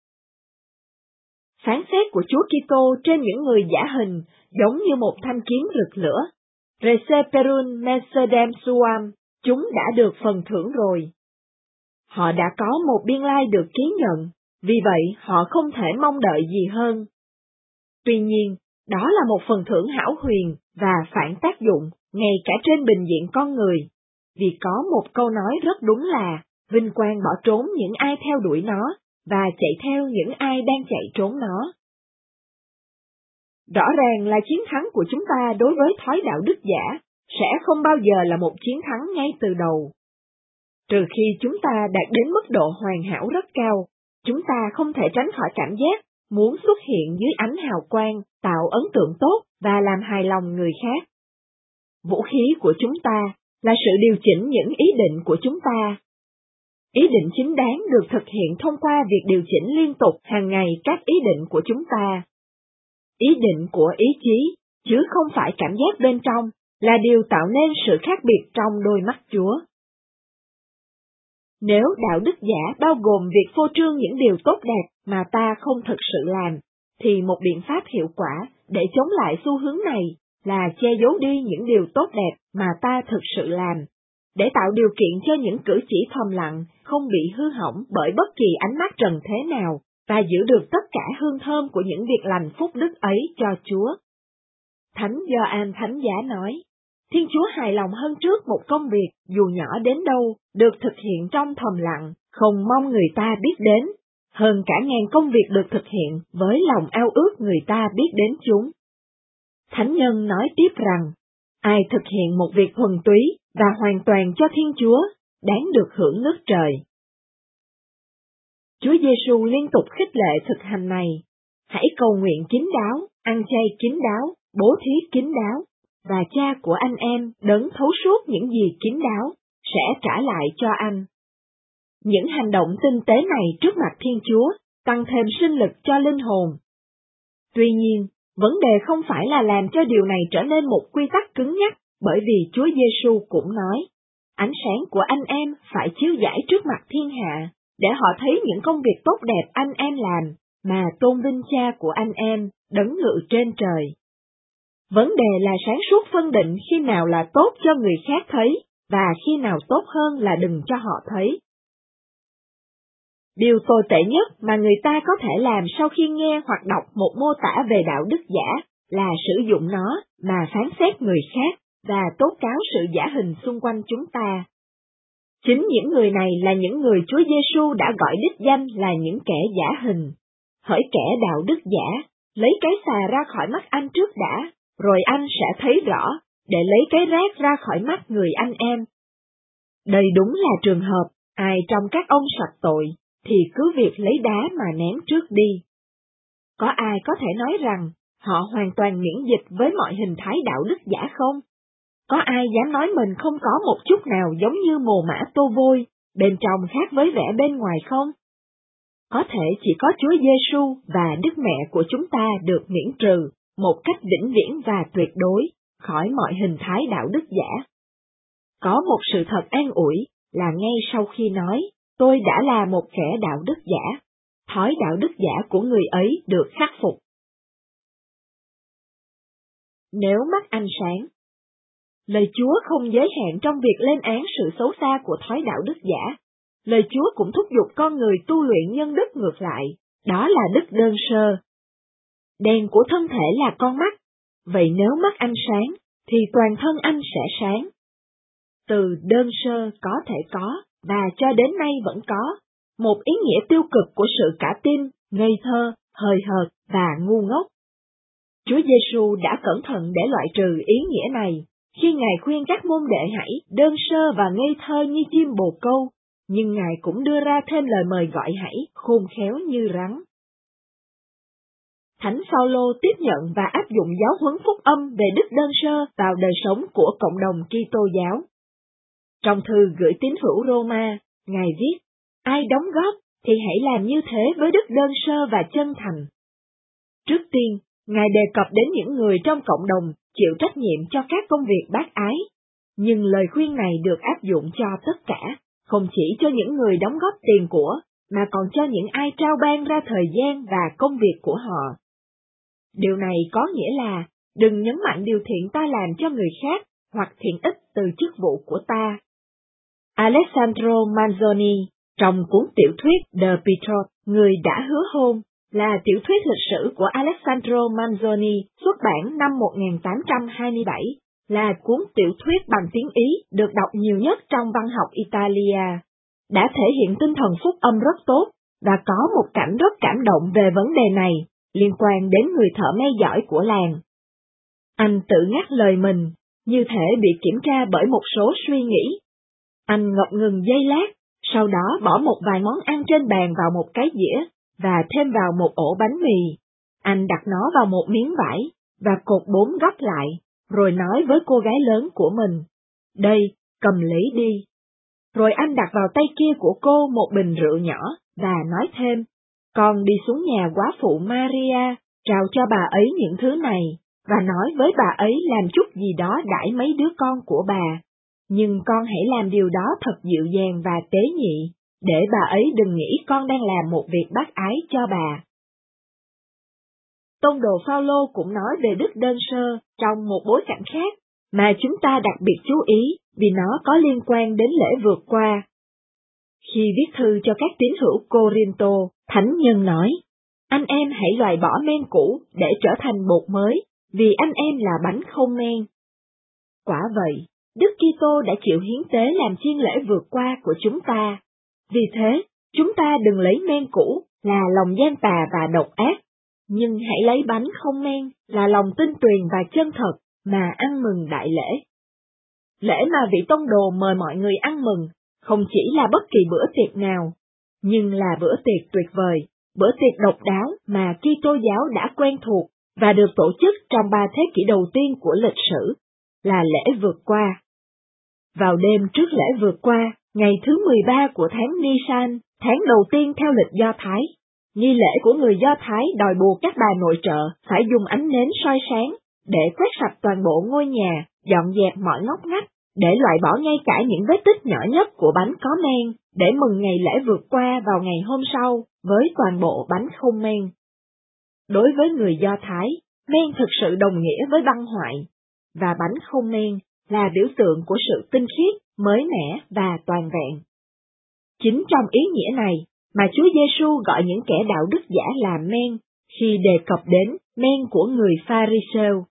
Phán xét của Chúa Kitô trên những người giả hình giống như một thanh kiếm rực lửa. Reseperun Mesedem Suam, chúng đã được phần thưởng rồi. Họ đã có một biên lai được ký nhận, vì vậy họ không thể mong đợi gì hơn. Tuy nhiên, đó là một phần thưởng hão huyền và phản tác dụng, ngay cả trên bình diện con người, vì có một câu nói rất đúng là, vinh quang bỏ trốn những ai theo đuổi nó, và chạy theo những ai đang chạy trốn nó. Rõ ràng là chiến thắng của chúng ta đối với thói đạo đức giả sẽ không bao giờ là một chiến thắng ngay từ đầu. Trừ khi chúng ta đạt đến mức độ hoàn hảo rất cao, chúng ta không thể tránh khỏi cảm giác muốn xuất hiện dưới ánh hào quang, tạo ấn tượng tốt và làm hài lòng người khác. Vũ khí của chúng ta là sự điều chỉnh những ý định của chúng ta. Ý định chính đáng được thực hiện thông qua việc điều chỉnh liên tục hàng ngày các ý định của chúng ta. Ý định của ý chí, chứ không phải cảm giác bên trong, là điều tạo nên sự khác biệt trong đôi mắt Chúa. Nếu đạo đức giả bao gồm việc phô trương những điều tốt đẹp mà ta không thực sự làm, thì một biện pháp hiệu quả để chống lại xu hướng này là che giấu đi những điều tốt đẹp mà ta thực sự làm, để tạo điều kiện cho những cử chỉ thầm lặng không bị hư hỏng bởi bất kỳ ánh mắt trần thế nào, và giữ được tất cả hương thơm của những việc lành phúc đức ấy cho Chúa. Thánh Gioan Thánh Giá nói, Thiên Chúa hài lòng hơn trước một công việc, dù nhỏ đến đâu, được thực hiện trong thầm lặng, không mong người ta biết đến, hơn cả ngàn công việc được thực hiện với lòng ao ước người ta biết đến chúng. Thánh nhân nói tiếp rằng, ai thực hiện một việc thuần túy và hoàn toàn cho Thiên Chúa, đáng được hưởng nước trời. Chúa Giêsu liên tục khích lệ thực hành này. Hãy cầu nguyện kín đáo, ăn chay kín đáo, bố thí kín đáo, và Cha của anh em đấng thấu suốt những gì kín đáo, sẽ trả lại cho anh. Những hành động tinh tế này trước mặt Thiên Chúa, tăng thêm sinh lực cho linh hồn. Tuy nhiên, vấn đề không phải là làm cho điều này trở nên một quy tắc cứng nhắc, bởi vì Chúa Giêsu cũng nói, ánh sáng của anh em phải chiếu rải trước mặt thiên hạ, để họ thấy những công việc tốt đẹp anh em làm, mà tôn vinh Cha của anh em, đấng ngự trên trời. Vấn đề là sáng suốt phân định khi nào là tốt cho người khác thấy, và khi nào tốt hơn là đừng cho họ thấy. Điều tồi tệ nhất mà người ta có thể làm sau khi nghe hoặc đọc một mô tả về đạo đức giả là sử dụng nó mà phán xét người khác và tố cáo sự giả hình xung quanh chúng ta. Chính những người này là những người Chúa Giêsu đã gọi đích danh là những kẻ giả hình. Hỡi kẻ đạo đức giả, lấy cái xà ra khỏi mắt anh trước đã, rồi anh sẽ thấy rõ, để lấy cái rác ra khỏi mắt người anh em. Đây đúng là trường hợp, ai trong các ông sạch tội, thì cứ việc lấy đá mà ném trước đi. Có ai có thể nói rằng, họ hoàn toàn miễn dịch với mọi hình thái đạo đức giả không? Có ai dám nói mình không có một chút nào giống như mồ mã tô vôi, bên trong khác với vẻ bên ngoài không? Có thể chỉ có Chúa Giêsu và Đức Mẹ của chúng ta được miễn trừ, một cách vĩnh viễn và tuyệt đối, khỏi mọi hình thái đạo đức giả. Có một sự thật an ủi, là ngay sau khi nói, tôi đã là một kẻ đạo đức giả, thói đạo đức giả của người ấy được khắc phục. Nếu mắt anh sáng, lời Chúa không giới hạn trong việc lên án sự xấu xa của thói đạo đức giả. Lời Chúa cũng thúc giục con người tu luyện nhân đức ngược lại, đó là đức đơn sơ. Đèn của thân thể là con mắt, vậy nếu mắt anh sáng, thì toàn thân anh sẽ sáng. Từ đơn sơ có thể có, và cho đến nay vẫn có, một ý nghĩa tiêu cực của sự cả tin, ngây thơ, hời hợt và ngu ngốc. Chúa Giêsu đã cẩn thận để loại trừ ý nghĩa này, khi Ngài khuyên các môn đệ hãy đơn sơ và ngây thơ như chim bồ câu, nhưng Ngài cũng đưa ra thêm lời mời gọi hãy khôn khéo như rắn. Thánh Phaolô tiếp nhận và áp dụng giáo huấn phúc âm về đức đơn sơ vào đời sống của cộng đồng Kitô giáo. Trong thư gửi tín hữu Roma, Ngài viết, ai đóng góp thì hãy làm như thế với đức đơn sơ và chân thành. Trước tiên, Ngài đề cập đến những người trong cộng đồng chịu trách nhiệm cho các công việc bác ái, nhưng lời khuyên này được áp dụng cho tất cả, không chỉ cho những người đóng góp tiền của, mà còn cho những ai trao ban ra thời gian và công việc của họ. Điều này có nghĩa là, đừng nhấn mạnh điều thiện ta làm cho người khác, hoặc thiện ích từ chức vụ của ta. Alessandro Manzoni, trong cuốn tiểu thuyết The Betrothed, người đã hứa hôn, là tiểu thuyết lịch sử của Alessandro Manzoni, xuất bản năm 1827, là cuốn tiểu thuyết bằng tiếng Ý được đọc nhiều nhất trong văn học Italia, đã thể hiện tinh thần phúc âm rất tốt, và có một cảnh rất cảm động về vấn đề này, liên quan đến người thợ may giỏi của làng. Anh tự ngắt lời mình, như thể bị kiểm tra bởi một số suy nghĩ. Anh ngập ngừng giây lát, sau đó bỏ một vài món ăn trên bàn vào một cái dĩa, và thêm vào một ổ bánh mì. Anh đặt nó vào một miếng vải, và cột 4 góc lại, rồi nói với cô gái lớn của mình, đây, cầm lấy đi. Rồi anh đặt vào tay kia của cô một bình rượu nhỏ, và nói thêm, con đi xuống nhà góa phụ Maria, trao cho bà ấy những thứ này, và nói với bà ấy làm chút gì đó đãi mấy đứa con của bà. Nhưng con hãy làm điều đó thật dịu dàng và tế nhị, để bà ấy đừng nghĩ con đang làm một việc bác ái cho bà. Tông đồ Phaolô cũng nói về đức đơn sơ trong một bối cảnh khác, mà chúng ta đặc biệt chú ý vì nó có liên quan đến lễ vượt qua. Khi viết thư cho các tín hữu Cô-rin-tô, Thánh Nhân nói, anh em hãy loại bỏ men cũ để trở thành bột mới, vì anh em là bánh không men. Quả vậy, Đức Kitô đã chịu hiến tế làm chiên lễ vượt qua của chúng ta. Vì thế, chúng ta đừng lấy men cũ là lòng gian tà và độc ác, nhưng hãy lấy bánh không men là lòng tinh tuyền và chân thật mà ăn mừng đại lễ. Lễ mà vị tông đồ mời mọi người ăn mừng không chỉ là bất kỳ bữa tiệc nào, nhưng là bữa tiệc tuyệt vời, bữa tiệc độc đáo mà Kitô giáo đã quen thuộc và được tổ chức trong 3 thế kỷ đầu tiên của lịch sử, là lễ vượt qua. Vào đêm trước lễ vượt qua, ngày thứ 13 của tháng Nisan, tháng đầu tiên theo lịch Do Thái, nghi lễ của người Do Thái đòi buộc các bà nội trợ phải dùng ánh nến soi sáng, để quét sạch toàn bộ ngôi nhà, dọn dẹp mọi ngóc ngách, để loại bỏ ngay cả những vết tích nhỏ nhất của bánh có men, để mừng ngày lễ vượt qua vào ngày hôm sau, với toàn bộ bánh không men. Đối với người Do Thái, men thực sự đồng nghĩa với băng hoại, và bánh không men là biểu tượng của sự tinh khiết, mới mẻ và toàn vẹn. Chính trong ý nghĩa này mà Chúa Giêsu gọi những kẻ đạo đức giả là men, khi đề cập đến men của người Pha-ri-sêu.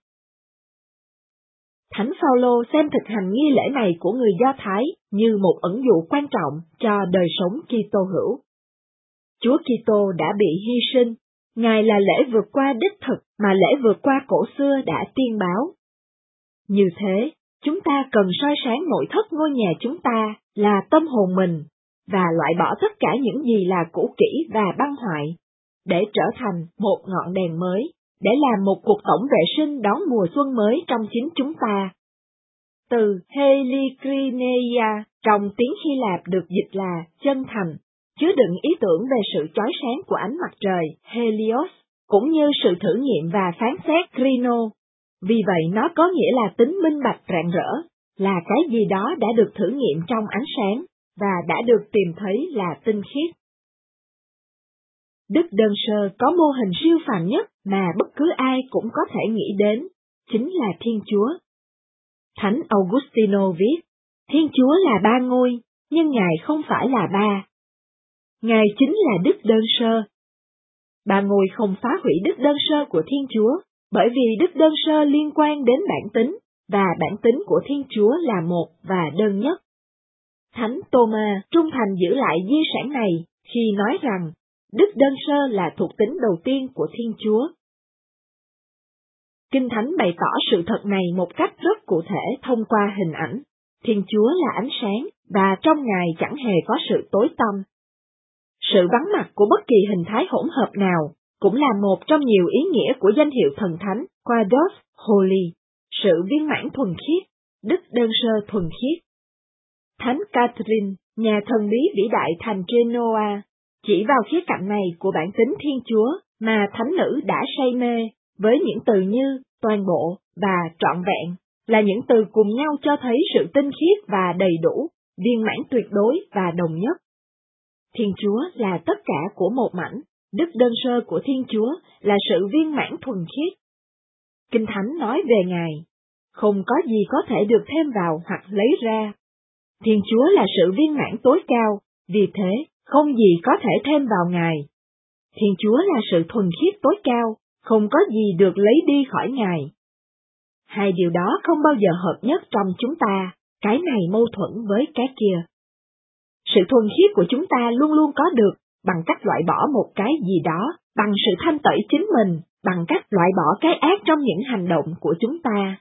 Thánh Phaolô xem thực hành nghi lễ này của người Do Thái như một ẩn dụ quan trọng cho đời sống Kitô hữu. Chúa Kitô đã bị hy sinh, Ngài là lễ vượt qua đích thực mà lễ vượt qua cổ xưa đã tiên báo. Như thế, chúng ta cần soi sáng nội thất ngôi nhà chúng ta là tâm hồn mình, và loại bỏ tất cả những gì là cũ kỹ và băng hoại, để trở thành một ngọn đèn mới, để làm một cuộc tổng vệ sinh đón mùa xuân mới trong chính chúng ta. Từ Helikrineia trong tiếng Hy Lạp được dịch là chân thành, chứa đựng ý tưởng về sự chói sáng của ánh mặt trời Helios, cũng như sự thử nghiệm và phán xét krino. Vì vậy nó có nghĩa là tính minh bạch rạng rỡ, là cái gì đó đã được thử nghiệm trong ánh sáng, và đã được tìm thấy là tinh khiết. Đức đơn sơ có mô hình siêu phàm nhất mà bất cứ ai cũng có thể nghĩ đến, chính là Thiên Chúa. Thánh Augustino viết, Thiên Chúa là ba ngôi, nhưng Ngài không phải là ba. Ngài chính là Đức đơn sơ. Ba ngôi không phá hủy Đức đơn sơ của Thiên Chúa, bởi vì Đức đơn sơ liên quan đến bản tính, và bản tính của Thiên Chúa là một và đơn nhất. Thánh Tô-ma trung thành giữ lại di sản này khi nói rằng Đức đơn sơ là thuộc tính đầu tiên của Thiên Chúa. Kinh Thánh bày tỏ sự thật này một cách rất cụ thể thông qua hình ảnh. Thiên Chúa là ánh sáng, và trong Ngài chẳng hề có sự tối tăm. Sự vắng mặt của bất kỳ hình thái hỗn hợp nào cũng là một trong nhiều ý nghĩa của danh hiệu thần thánh Quados Holy, sự viên mãn thuần khiết, Đức đơn sơ thuần khiết. Thánh Catherine, nhà thần bí vĩ đại thành Genoa, chỉ vào khía cạnh này của bản tính Thiên Chúa mà thánh nữ đã say mê, với những từ như toàn bộ và trọn vẹn, là những từ cùng nhau cho thấy sự tinh khiết và đầy đủ, viên mãn tuyệt đối và đồng nhất. Thiên Chúa là tất cả của một mảnh, Đức đơn sơ của Thiên Chúa là sự viên mãn thuần khiết. Kinh Thánh nói về Ngài, không có gì có thể được thêm vào hoặc lấy ra. Thiên Chúa là sự viên mãn tối cao, vì thế, không gì có thể thêm vào Ngài. Thiên Chúa là sự thuần khiết tối cao, không có gì được lấy đi khỏi Ngài. Hai điều đó không bao giờ hợp nhất trong chúng ta, cái này mâu thuẫn với cái kia. Sự thuần khiết của chúng ta luôn luôn có được bằng cách loại bỏ một cái gì đó, bằng sự thanh tẩy chính mình, bằng cách loại bỏ cái ác trong những hành động của chúng ta.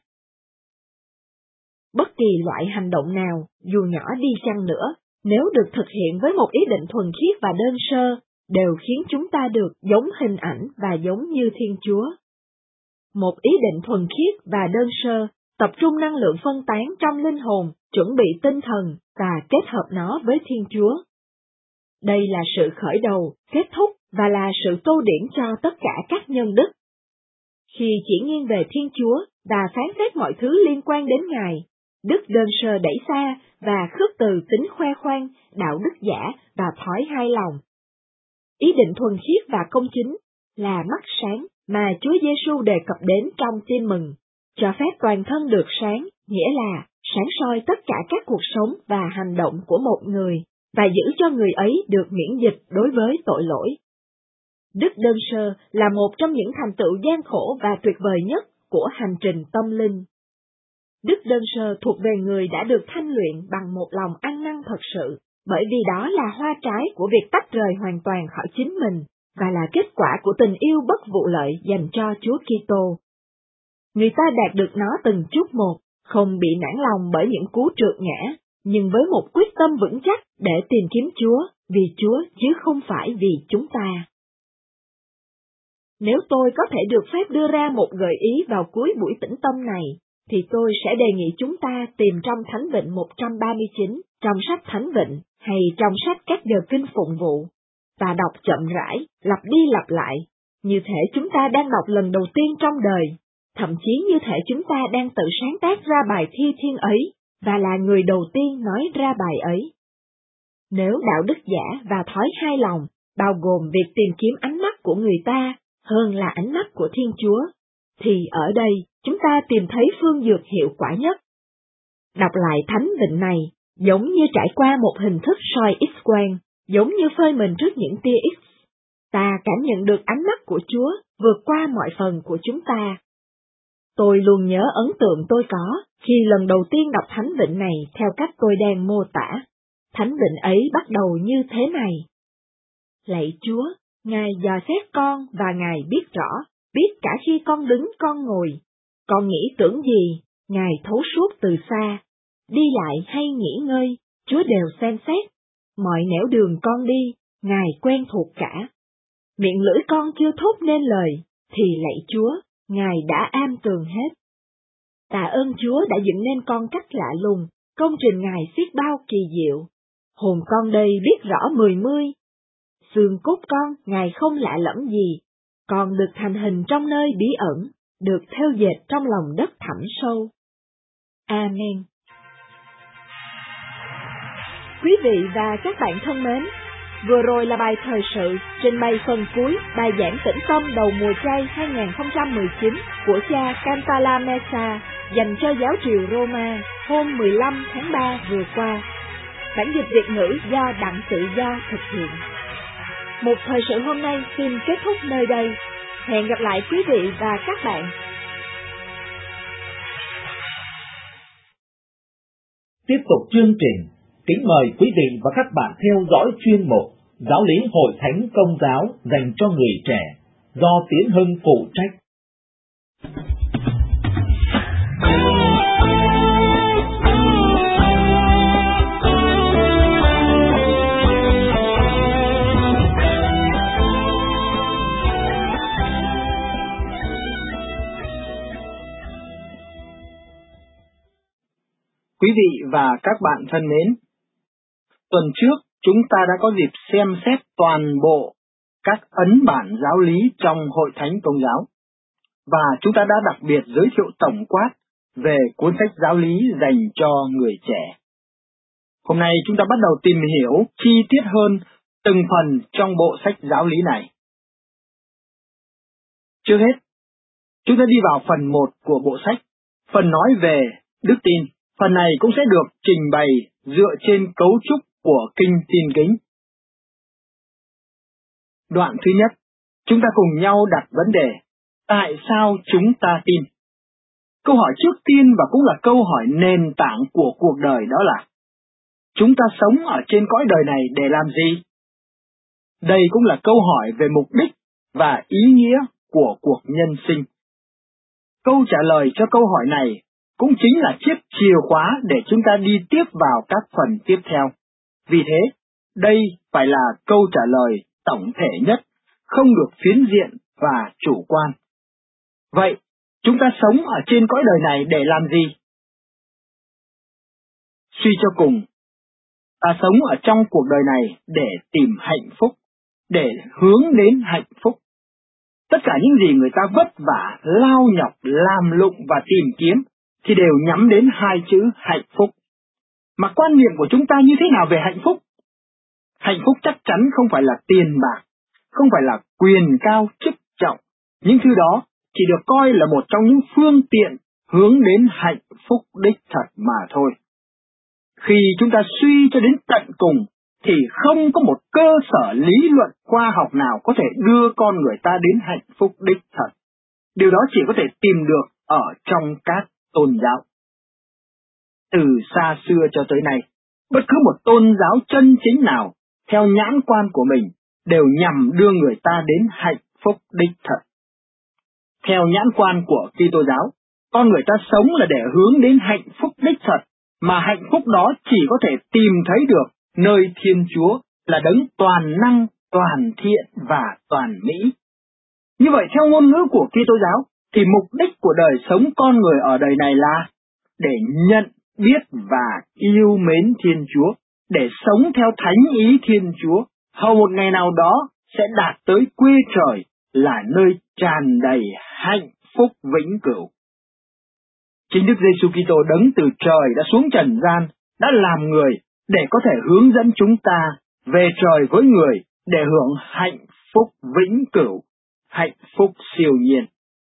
Bất kỳ loại hành động nào, dù nhỏ đi chăng nữa, nếu được thực hiện với một ý định thuần khiết và đơn sơ, đều khiến chúng ta được giống hình ảnh và giống như Thiên Chúa. Một ý định thuần khiết và đơn sơ, tập trung năng lượng phân tán trong linh hồn, chuẩn bị tinh thần và kết hợp nó với Thiên Chúa. Đây là sự khởi đầu, kết thúc và là sự tô điểm cho tất cả các nhân đức. Khi chỉ nghiêng về Thiên Chúa và phán xét mọi thứ liên quan đến Ngài, đức đơn sơ đẩy xa và khước từ tính khoe khoang, đạo đức giả và thói hai lòng. Ý định thuần khiết và công chính là mắt sáng mà Chúa Giêsu đề cập đến trong Tin mừng, cho phép toàn thân được sáng, nghĩa là sáng soi tất cả các cuộc sống và hành động của một người, và giữ cho người ấy được miễn dịch đối với tội lỗi. Đức đơn sơ là một trong những thành tựu gian khổ và tuyệt vời nhất của hành trình tâm linh. Đức đơn sơ thuộc về người đã được thanh luyện bằng một lòng ăn năn thật sự, bởi vì đó là hoa trái của việc tách rời hoàn toàn khỏi chính mình, và là kết quả của tình yêu bất vụ lợi dành cho Chúa Kitô. Người ta đạt được nó từng chút một, không bị nản lòng bởi những cú trượt ngã, nhưng với một quyết tâm vững chắc để tìm kiếm Chúa, vì Chúa chứ không phải vì chúng ta. Nếu tôi có thể được phép đưa ra một gợi ý vào cuối buổi tĩnh tâm này, thì tôi sẽ đề nghị chúng ta tìm trong Thánh Vịnh 139, trong sách Thánh Vịnh, hay trong sách các giờ kinh phụng vụ, và đọc chậm rãi, lặp đi lặp lại, như thể chúng ta đang đọc lần đầu tiên trong đời, thậm chí như thể chúng ta đang tự sáng tác ra bài thi thiên ấy, và là người đầu tiên nói ra bài ấy. Nếu đạo đức giả và thói hai lòng, bao gồm việc tìm kiếm ánh mắt của người ta, hơn là ánh mắt của Thiên Chúa, thì ở đây, chúng ta tìm thấy phương dược hiệu quả nhất. Đọc lại Thánh Vịnh này, giống như trải qua một hình thức soi X-quang, giống như phơi mình trước những tia X. Ta cảm nhận được ánh mắt của Chúa vượt qua mọi phần của chúng ta. Tôi luôn nhớ ấn tượng tôi có khi lần đầu tiên đọc Thánh Vịnh này theo cách tôi đang mô tả. Thánh Vịnh ấy bắt đầu như thế này. Lạy Chúa, Ngài dò xét con và Ngài biết rõ, biết cả khi con đứng con ngồi. Con nghĩ tưởng gì, Ngài thấu suốt từ xa. Đi lại hay nghỉ ngơi, Chúa đều xem xét. Mọi nẻo đường con đi, Ngài quen thuộc cả. Miệng lưỡi con chưa thốt nên lời, thì lạy Chúa, Ngài đã am tường hết. Tạ ơn Chúa đã dựng nên con cách lạ lùng, công trình Ngài xiết bao kỳ diệu. Hồn con đây biết rõ 10. Xương cốt con Ngài không lạ lẫm gì. còn được thành hình trong nơi bí ẩn, được thêu dệt trong lòng đất thẳm sâu. Amen. Quý vị và các bạn thân mến, vừa rồi là bài thời sự trình bày phần cuối bài giảng tĩnh tâm đầu mùa chay 2019 của cha Cantala Mesa dành cho giáo triều Roma hôm 15 tháng 3 vừa qua. Bản dịch Việt ngữ do Đặng Tự Do thực hiện. Một thời sự hôm nay xin kết thúc nơi đây. Hẹn gặp lại quý vị và các bạn. Tiếp tục chương trình, kính mời quý vị và các bạn theo dõi chuyên mục Giáo lý Hội Thánh Công giáo dành cho người trẻ do Tiến Hưng phụ trách. Quý vị và các bạn thân mến, tuần trước chúng ta đã có dịp xem xét toàn bộ các ấn bản giáo lý trong Hội Thánh Công giáo, và chúng ta đã đặc biệt giới thiệu tổng quát về cuốn sách giáo lý dành cho người trẻ. Hôm nay chúng ta bắt đầu tìm hiểu chi tiết hơn từng phần trong bộ sách giáo lý này. Trước hết, chúng ta đi vào phần 1 của bộ sách, phần nói về đức tin. Phần này cũng sẽ được trình bày dựa trên cấu trúc của Kinh Tin Kính. Đoạn thứ nhất, chúng ta cùng nhau đặt vấn đề, tại sao chúng ta tin? Câu hỏi trước tiên và cũng là câu hỏi nền tảng của cuộc đời đó là, chúng ta sống ở trên cõi đời này để làm gì? Đây cũng là câu hỏi về mục đích và ý nghĩa của cuộc nhân sinh. Câu trả lời cho câu hỏi này cũng chính là chiếc chìa khóa để chúng ta đi tiếp vào các phần tiếp theo. Vì thế, đây phải là câu trả lời tổng thể nhất, không được phiến diện và chủ quan. Vậy, chúng ta sống ở trên cõi đời này để làm gì? Suy cho cùng, ta sống ở trong cuộc đời này để tìm hạnh phúc, để hướng đến hạnh phúc. Tất cả những gì người ta vất vả, lao nhọc, làm lụng và tìm kiếm thì đều nhắm đến hai chữ hạnh phúc. Mà quan niệm của chúng ta như thế nào về hạnh phúc? Hạnh phúc chắc chắn không phải là tiền bạc, không phải là quyền cao chức trọng. Những thứ đó chỉ được coi là một trong những phương tiện hướng đến hạnh phúc đích thật mà thôi. Khi chúng ta suy cho đến tận cùng thì không có một cơ sở lý luận khoa học nào có thể đưa con người ta đến hạnh phúc đích thật. Điều đó chỉ có thể tìm được ở trong các tôn giáo. Từ xa xưa cho tới nay, bất cứ một tôn giáo chân chính nào, theo nhãn quan của mình, đều nhằm đưa người ta đến hạnh phúc đích thật. Theo nhãn quan của Kitô giáo, con người ta sống là để hướng đến hạnh phúc đích thật, mà hạnh phúc đó chỉ có thể tìm thấy được nơi Thiên Chúa là đấng toàn năng, toàn thiện và toàn mỹ. Như vậy theo ngôn ngữ của Kitô giáo, thì mục đích của đời sống con người ở đời này là để nhận biết và yêu mến Thiên Chúa, để sống theo thánh ý Thiên Chúa, hầu một ngày nào đó sẽ đạt tới quê trời là nơi tràn đầy hạnh phúc vĩnh cửu. Chính Đức Giêsu Kitô đấng từ trời đã xuống trần gian, đã làm người để có thể hướng dẫn chúng ta về trời với người để hưởng hạnh phúc vĩnh cửu, hạnh phúc siêu nhiên.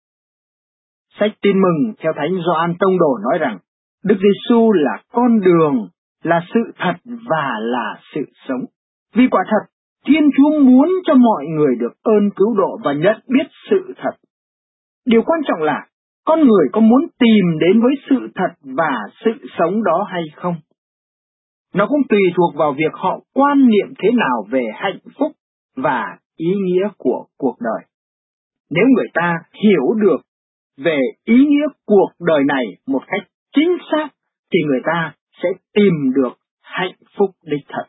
Sách Tin Mừng theo Thánh Gioan Tông Đồ nói rằng, Đức Giêsu là con đường, là sự thật và là sự sống. Vì quả thật, Thiên Chúa muốn cho mọi người được ơn cứu độ và nhận biết sự thật. Điều quan trọng là, con người có muốn tìm đến với sự thật và sự sống đó hay không? Nó cũng tùy thuộc vào việc họ quan niệm thế nào về hạnh phúc và ý nghĩa của cuộc đời. Nếu người ta hiểu được về ý nghĩa cuộc đời này một cách chính xác, thì người ta sẽ tìm được hạnh phúc đích thật.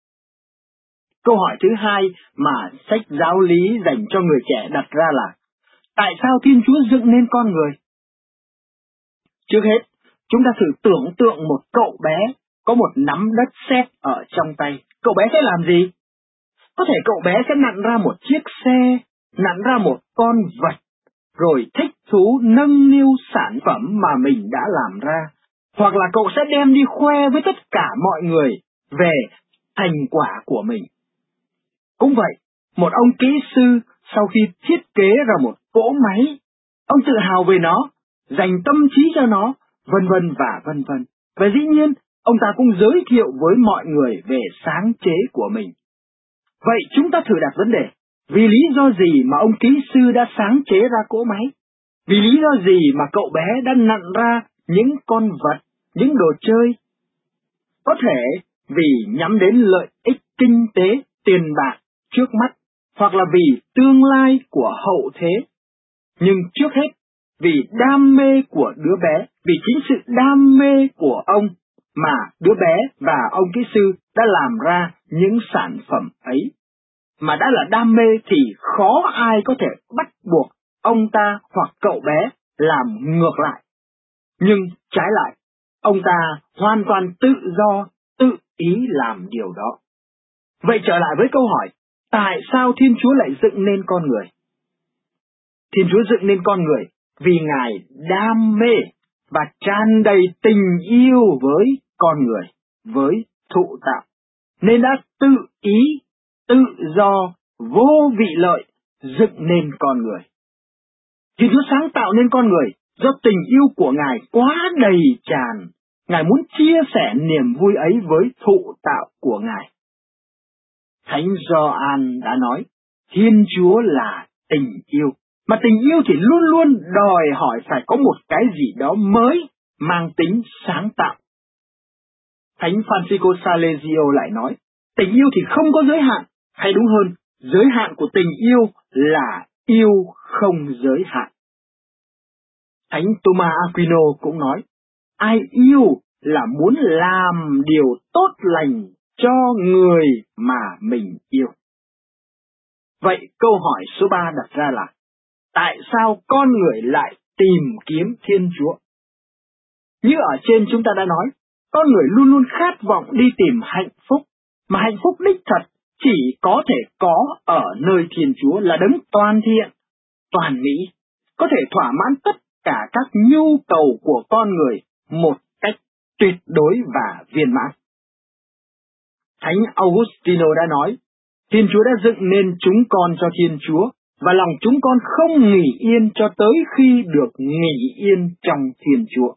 Câu hỏi thứ hai mà sách giáo lý dành cho người trẻ đặt ra là, tại sao Thiên Chúa dựng nên con người? Trước hết, chúng ta thử tưởng tượng một cậu bé có một nắm đất sét ở trong tay. Cậu bé sẽ làm gì? Có thể cậu bé sẽ nặn ra một chiếc xe, nặn ra một con vật, rồi thích thú nâng niu sản phẩm mà mình đã làm ra, hoặc là cậu sẽ đem đi khoe với tất cả mọi người về thành quả của mình. Cũng vậy, một ông kỹ sư sau khi thiết kế ra một cỗ máy, ông tự hào về nó, dành tâm trí cho nó, vân vân và vân vân. Và dĩ nhiên, ông ta cũng giới thiệu với mọi người về sáng chế của mình. Vậy chúng ta thử đặt vấn đề, vì lý do gì mà ông kỹ sư đã sáng chế ra cỗ máy? Vì lý do gì mà cậu bé đã nặn ra những con vật, những đồ chơi? Có thể vì nhắm đến lợi ích kinh tế, tiền bạc trước mắt, hoặc là vì tương lai của hậu thế. Nhưng trước hết, vì đam mê của đứa bé, vì chính sự đam mê của ông mà đứa bé và ông kỹ sư đã làm ra những sản phẩm ấy. Mà đã là đam mê thì khó ai có thể bắt buộc ông ta hoặc cậu bé làm ngược lại. Nhưng trái lại, ông ta hoàn toàn tự do, tự ý làm điều đó. Vậy trở lại với câu hỏi, tại sao Thiên Chúa lại dựng nên con người? Thiên Chúa dựng nên con người vì Ngài đam mê và tràn đầy tình yêu với con người, với thụ tạo, nên đã tự ý, tự do, vô vị lợi dựng nên con người. Thiên Chúa sáng tạo nên con người do tình yêu của Ngài quá đầy tràn. Ngài muốn chia sẻ niềm vui ấy với thụ tạo của Ngài. Thánh Gioan đã nói, Thiên Chúa là tình yêu. Mà tình yêu thì luôn luôn đòi hỏi phải có một cái gì đó mới, mang tính sáng tạo. Thánh Francisco Salesio lại nói, tình yêu thì không có giới hạn, hay đúng hơn, giới hạn của tình yêu là yêu không giới hạn. Thánh Thomas Aquino cũng nói, ai yêu là muốn làm điều tốt lành cho người mà mình yêu. Vậy câu hỏi số 3 đặt ra là, tại sao con người lại tìm kiếm Thiên Chúa? Như ở trên chúng ta đã nói, con người luôn luôn khát vọng đi tìm hạnh phúc, mà hạnh phúc đích thật chỉ có thể có ở nơi Thiên Chúa là đấng toàn thiện, toàn mỹ, có thể thỏa mãn tất cả các nhu cầu của con người một cách tuyệt đối và viên mãn. Thánh Augustino đã nói, Thiên Chúa đã dựng nên chúng con cho Thiên Chúa, và lòng chúng con không nghỉ yên cho tới khi được nghỉ yên trong Thiên Chúa.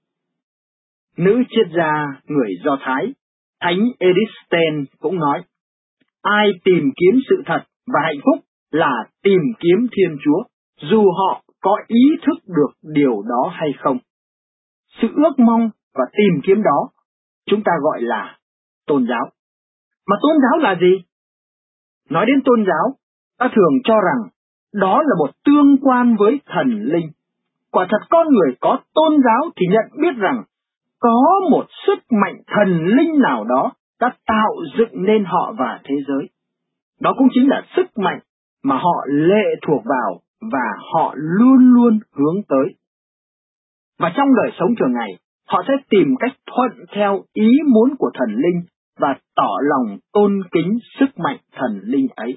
Nữ triết gia người Do Thái, Thánh Edith Stein cũng nói, ai tìm kiếm sự thật và hạnh phúc là tìm kiếm Thiên Chúa, dù họ có ý thức được điều đó hay không. Sự ước mong và tìm kiếm đó, chúng ta gọi là tôn giáo. Mà tôn giáo là gì? Nói đến tôn giáo, ta thường cho rằng đó là một tương quan với thần linh. Quả thật con người có tôn giáo thì nhận biết rằng có một sức mạnh thần linh nào đó đã tạo dựng nên họ và thế giới. Đó cũng chính là sức mạnh mà họ lệ thuộc vào và họ luôn luôn hướng tới. Và trong đời sống thường ngày, họ sẽ tìm cách thuận theo ý muốn của thần linh và tỏ lòng tôn kính sức mạnh thần linh ấy.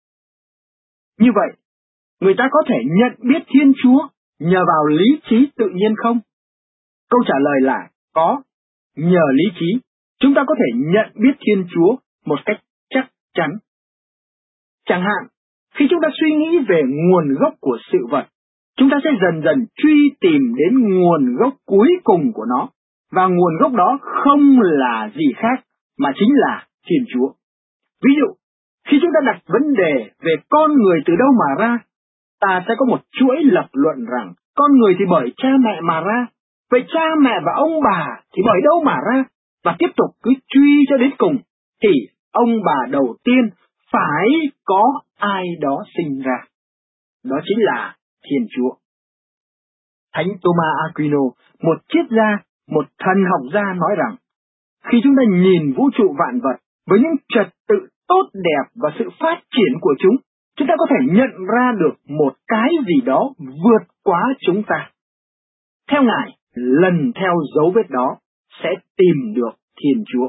Như vậy, người ta có thể nhận biết Thiên Chúa nhờ vào lý trí tự nhiên không? Câu trả lời là có. Nhờ lý trí, chúng ta có thể nhận biết Thiên Chúa một cách chắc chắn. Chẳng hạn, khi chúng ta suy nghĩ về nguồn gốc của sự vật, chúng ta sẽ dần dần truy tìm đến nguồn gốc cuối cùng của nó, và nguồn gốc đó không là gì khác mà chính là Thiên Chúa. Ví dụ, khi chúng ta đặt vấn đề về con người từ đâu mà ra, ta sẽ có một chuỗi lập luận rằng con người thì bởi cha mẹ mà ra, vậy cha mẹ và ông bà thì bởi đâu mà ra, và tiếp tục cứ truy cho đến cùng, thì ông bà đầu tiên phải có ai đó sinh ra. Đó chính là Thiên Chúa. Thánh Thomas Aquino, một triết gia, một thần học gia nói rằng, khi chúng ta nhìn vũ trụ vạn vật với những trật tự tốt đẹp và sự phát triển của chúng ta có thể nhận ra được một cái gì đó vượt quá chúng ta. Theo Ngài, lần theo dấu vết đó sẽ tìm được Thiên Chúa.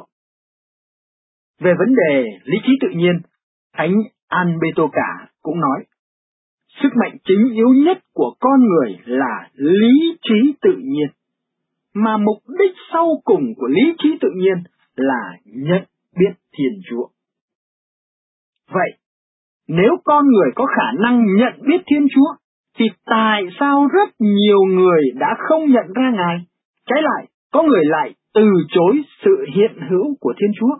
Về vấn đề lý trí tự nhiên, Thánh Alberto Cả cũng nói, sức mạnh chính yếu nhất của con người là lý trí tự nhiên, mà mục đích sau cùng của lý trí tự nhiên là nhận biết Thiên Chúa. Vậy, nếu con người có khả năng nhận biết Thiên Chúa, thì tại sao rất nhiều người đã không nhận ra Ngài? Trái lại, có người lại từ chối sự hiện hữu của Thiên Chúa.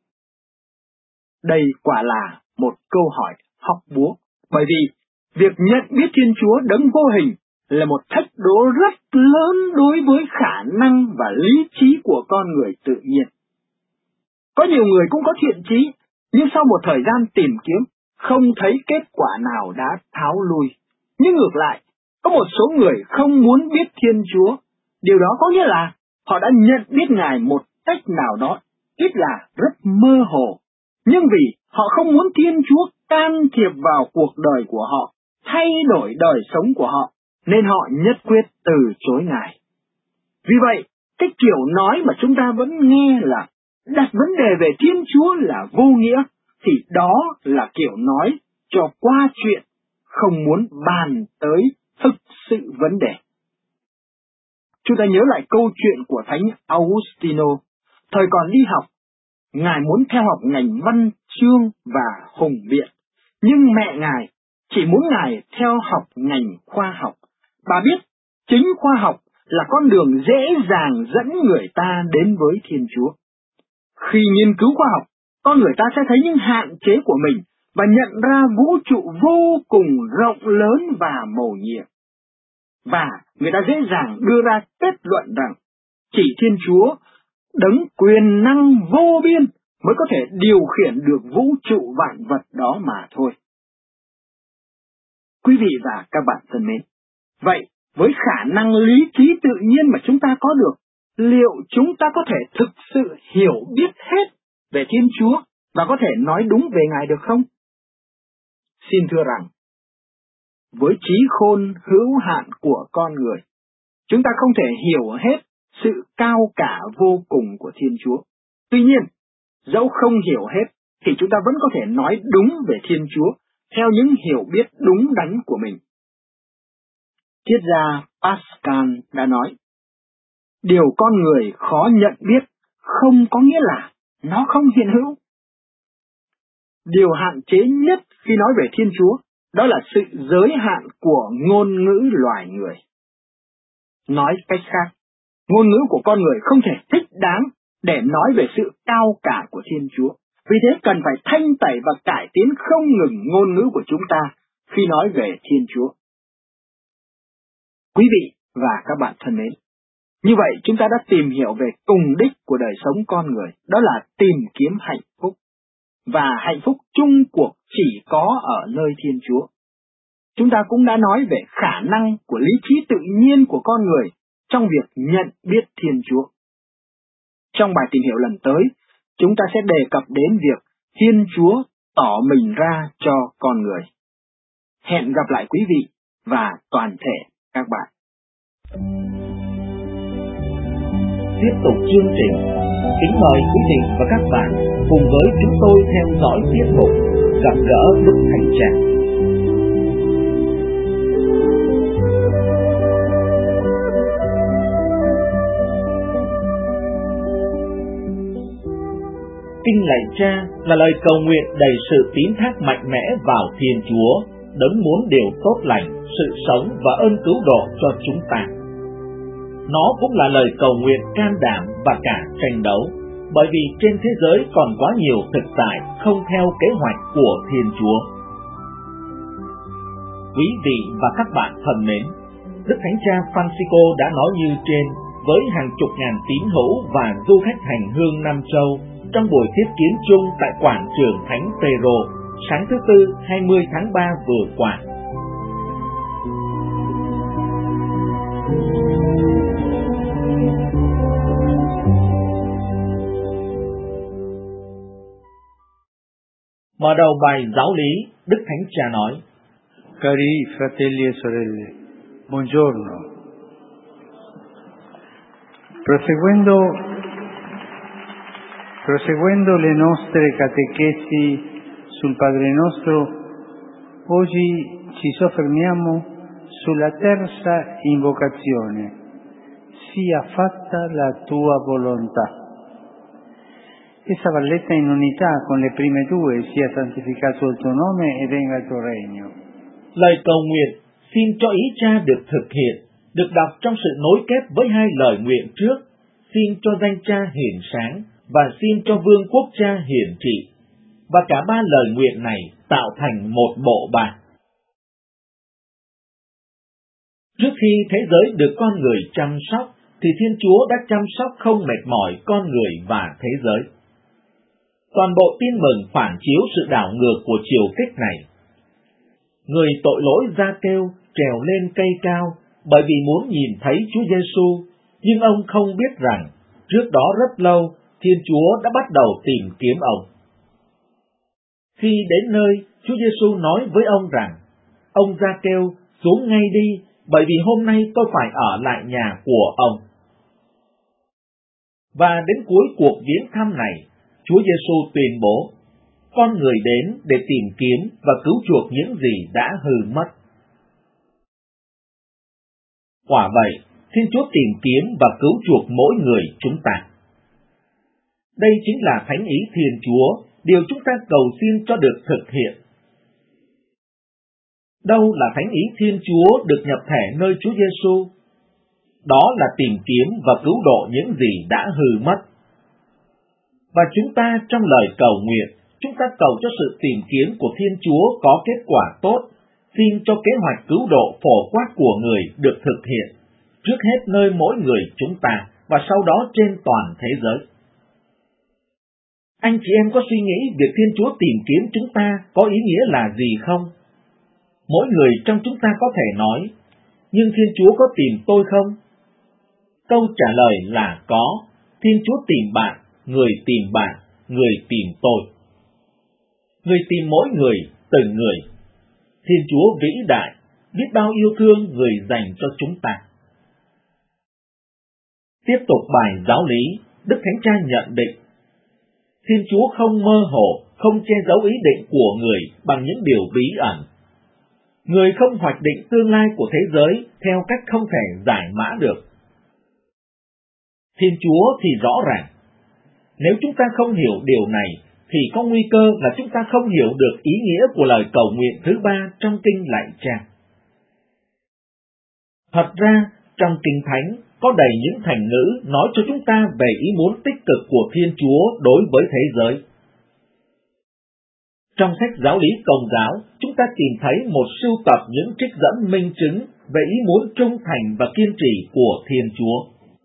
Đây quả là một câu hỏi hóc búa, bởi vì việc nhận biết Thiên Chúa đấng vô hình là một thách đố rất lớn đối với khả năng và lý trí của con người tự nhiên. Có nhiều người cũng có thiện chí, nhưng sau một thời gian tìm kiếm, không thấy kết quả nào đã tháo lui. Nhưng ngược lại, có một số người không muốn biết Thiên Chúa. Điều đó có nghĩa là họ đã nhận biết Ngài một cách nào đó, ít là rất mơ hồ. Nhưng vì họ không muốn Thiên Chúa can thiệp vào cuộc đời của họ, thay đổi đời sống của họ, nên họ nhất quyết từ chối Ngài. Vì vậy, cái kiểu nói mà chúng ta vẫn nghe là đặt vấn đề về Thiên Chúa là vô nghĩa, thì đó là kiểu nói cho qua chuyện, không muốn bàn tới thực sự vấn đề. Chúng ta nhớ lại câu chuyện của Thánh Augustino. Thời còn đi học, Ngài muốn theo học ngành văn chương và hùng biện, nhưng mẹ Ngài chỉ muốn Ngài theo học ngành khoa học. Bà biết chính khoa học là con đường dễ dàng dẫn người ta đến với Thiên Chúa. Khi nghiên cứu khoa học, con người ta sẽ thấy những hạn chế của mình và nhận ra vũ trụ vô cùng rộng lớn và mầu nhiệm. Và người ta dễ dàng đưa ra kết luận rằng chỉ Thiên Chúa, đấng quyền năng vô biên, mới có thể điều khiển được vũ trụ vạn vật đó mà thôi. Quý vị và các bạn thân mến, vậy với khả năng lý trí tự nhiên mà chúng ta có được, liệu chúng ta có thể thực sự hiểu biết hết về Thiên Chúa và có thể nói đúng về Ngài được không? Xin thưa rằng, với trí khôn hữu hạn của con người, chúng ta không thể hiểu hết sự cao cả vô cùng của Thiên Chúa. Tuy nhiên, dẫu không hiểu hết, thì chúng ta vẫn có thể nói đúng về Thiên Chúa theo những hiểu biết đúng đắn của mình. Triết gia Pascal đã nói, điều con người khó nhận biết không có nghĩa là nó không hiện hữu. Điều hạn chế nhất khi nói về Thiên Chúa, đó là sự giới hạn của ngôn ngữ loài người. Nói cách khác, ngôn ngữ của con người không thể thích đáng để nói về sự cao cả của Thiên Chúa. Vì thế cần phải thanh tẩy và cải tiến không ngừng ngôn ngữ của chúng ta khi nói về Thiên Chúa. Quý vị và các bạn thân mến, như vậy chúng ta đã tìm hiểu về cùng đích của đời sống con người, đó là tìm kiếm hạnh phúc. Và hạnh phúc chung cuộc chỉ có ở nơi Thiên Chúa. Chúng ta cũng đã nói về khả năng của lý trí tự nhiên của con người trong việc nhận biết Thiên Chúa. Trong bài tìm hiểu lần tới, chúng ta sẽ đề cập đến việc Thiên Chúa tỏ mình ra cho con người. Hẹn gặp lại quý vị và toàn thể các bạn. Tiếp tục chương trình, kính mời quý vị và các bạn cùng với chúng tôi theo dõi tiết mục Gặp gỡ Đức Thánh Cha. Kinh lạy Cha là lời cầu nguyện đầy sự tín thác mạnh mẽ vào Thiên Chúa, đấng muốn điều tốt lành, sự sống và ơn cứu độ cho chúng ta. Nó cũng là lời cầu nguyện can đảm và cả tranh đấu, bởi vì trên thế giới còn quá nhiều thực tại không theo kế hoạch của Thiên Chúa. Quý vị và các bạn thân mến, Đức Thánh Cha Francisco đã nói như trên với hàng chục ngàn tín hữu và du khách hành hương Nam Châu trong buổi tiếp kiến chung tại quảng trường Thánh Phêrô sáng thứ Tư 20 tháng 3 vừa qua. Mở đầu bài giáo lý, Đức Thánh Cha nói: Cari fratelli e sorelle, buongiorno. Proseguendo le nostre catechesi sul Padre Nostro, Oggi ci soffermiamo sulla terza invocazione, sia fatta la tua volontà. Essa va letta in unità con le prime due, sia santificato il tuo nome e venga il tuo regno. Lời cầu nguyện xin cho ý Cha được thực hiện, được đọc trong sự nối kết với hai lời nguyện trước, xin cho danh Cha hiển sáng và xin cho vương quốc Cha hiển trị. Và cả ba lời nguyện này tạo thành một bộ bạc. Trước khi thế giới được con người chăm sóc, thì Thiên Chúa đã chăm sóc không mệt mỏi con người và thế giới. Toàn bộ tin mừng phản chiếu sự đảo ngược của chiều kích này. Người tội lỗi Gia-kêu trèo lên cây cao bởi vì muốn nhìn thấy Chúa Giêsu, nhưng ông không biết rằng trước đó rất lâu Thiên Chúa đã bắt đầu tìm kiếm ông. Khi đến nơi, Chúa Giêsu nói với ông rằng: "Ông Gia-kêu, xuống ngay đi, bởi vì hôm nay tôi phải ở lại nhà của ông." Và đến cuối cuộc viếng thăm này, Chúa Giêsu tuyên bố: "Con người đến để tìm kiếm và cứu chuộc những gì đã hư mất." Quả vậy, Thiên Chúa tìm kiếm và cứu chuộc mỗi người chúng ta. Đây chính là thánh ý Thiên Chúa, điều chúng ta cầu xin cho được thực hiện. Đâu là thánh ý Thiên Chúa được nhập thể nơi Chúa Giêsu? Đó là tìm kiếm và cứu độ những gì đã hư mất. Và chúng ta trong lời cầu nguyện, chúng ta cầu cho sự tìm kiếm của Thiên Chúa có kết quả tốt, xin cho kế hoạch cứu độ phổ quát của người được thực hiện, trước hết nơi mỗi người chúng ta và sau đó trên toàn thế giới. Anh chị em có suy nghĩ việc Thiên Chúa tìm kiếm chúng ta có ý nghĩa là gì không? Mỗi người trong chúng ta có thể nói: "Nhưng Thiên Chúa có tìm tôi không?" Câu trả lời là có. Thiên Chúa tìm bạn, người tìm tôi. Người tìm mỗi người, từng người. Thiên Chúa vĩ đại, biết bao yêu thương người dành cho chúng ta. Tiếp tục bài giáo lý, Đức Thánh Cha nhận định: Thiên Chúa không mơ hồ, không che giấu ý định của người bằng những điều bí ẩn. Người không hoạch định tương lai của thế giới theo cách không thể giải mã được. Thiên Chúa thì rõ ràng. Nếu chúng ta không hiểu điều này, thì có nguy cơ là chúng ta không hiểu được ý nghĩa của lời cầu nguyện thứ 3 trong Kinh Lạy Cha. Thật ra, trong Kinh Thánh có đầy những thành ngữ nói cho chúng ta về ý muốn tích cực của Thiên Chúa đối với thế giới. Trong sách Giáo lý Công giáo, chúng ta tìm thấy một sưu tập những trích dẫn minh chứng về ý muốn trung thành và kiên trì của Thiên Chúa.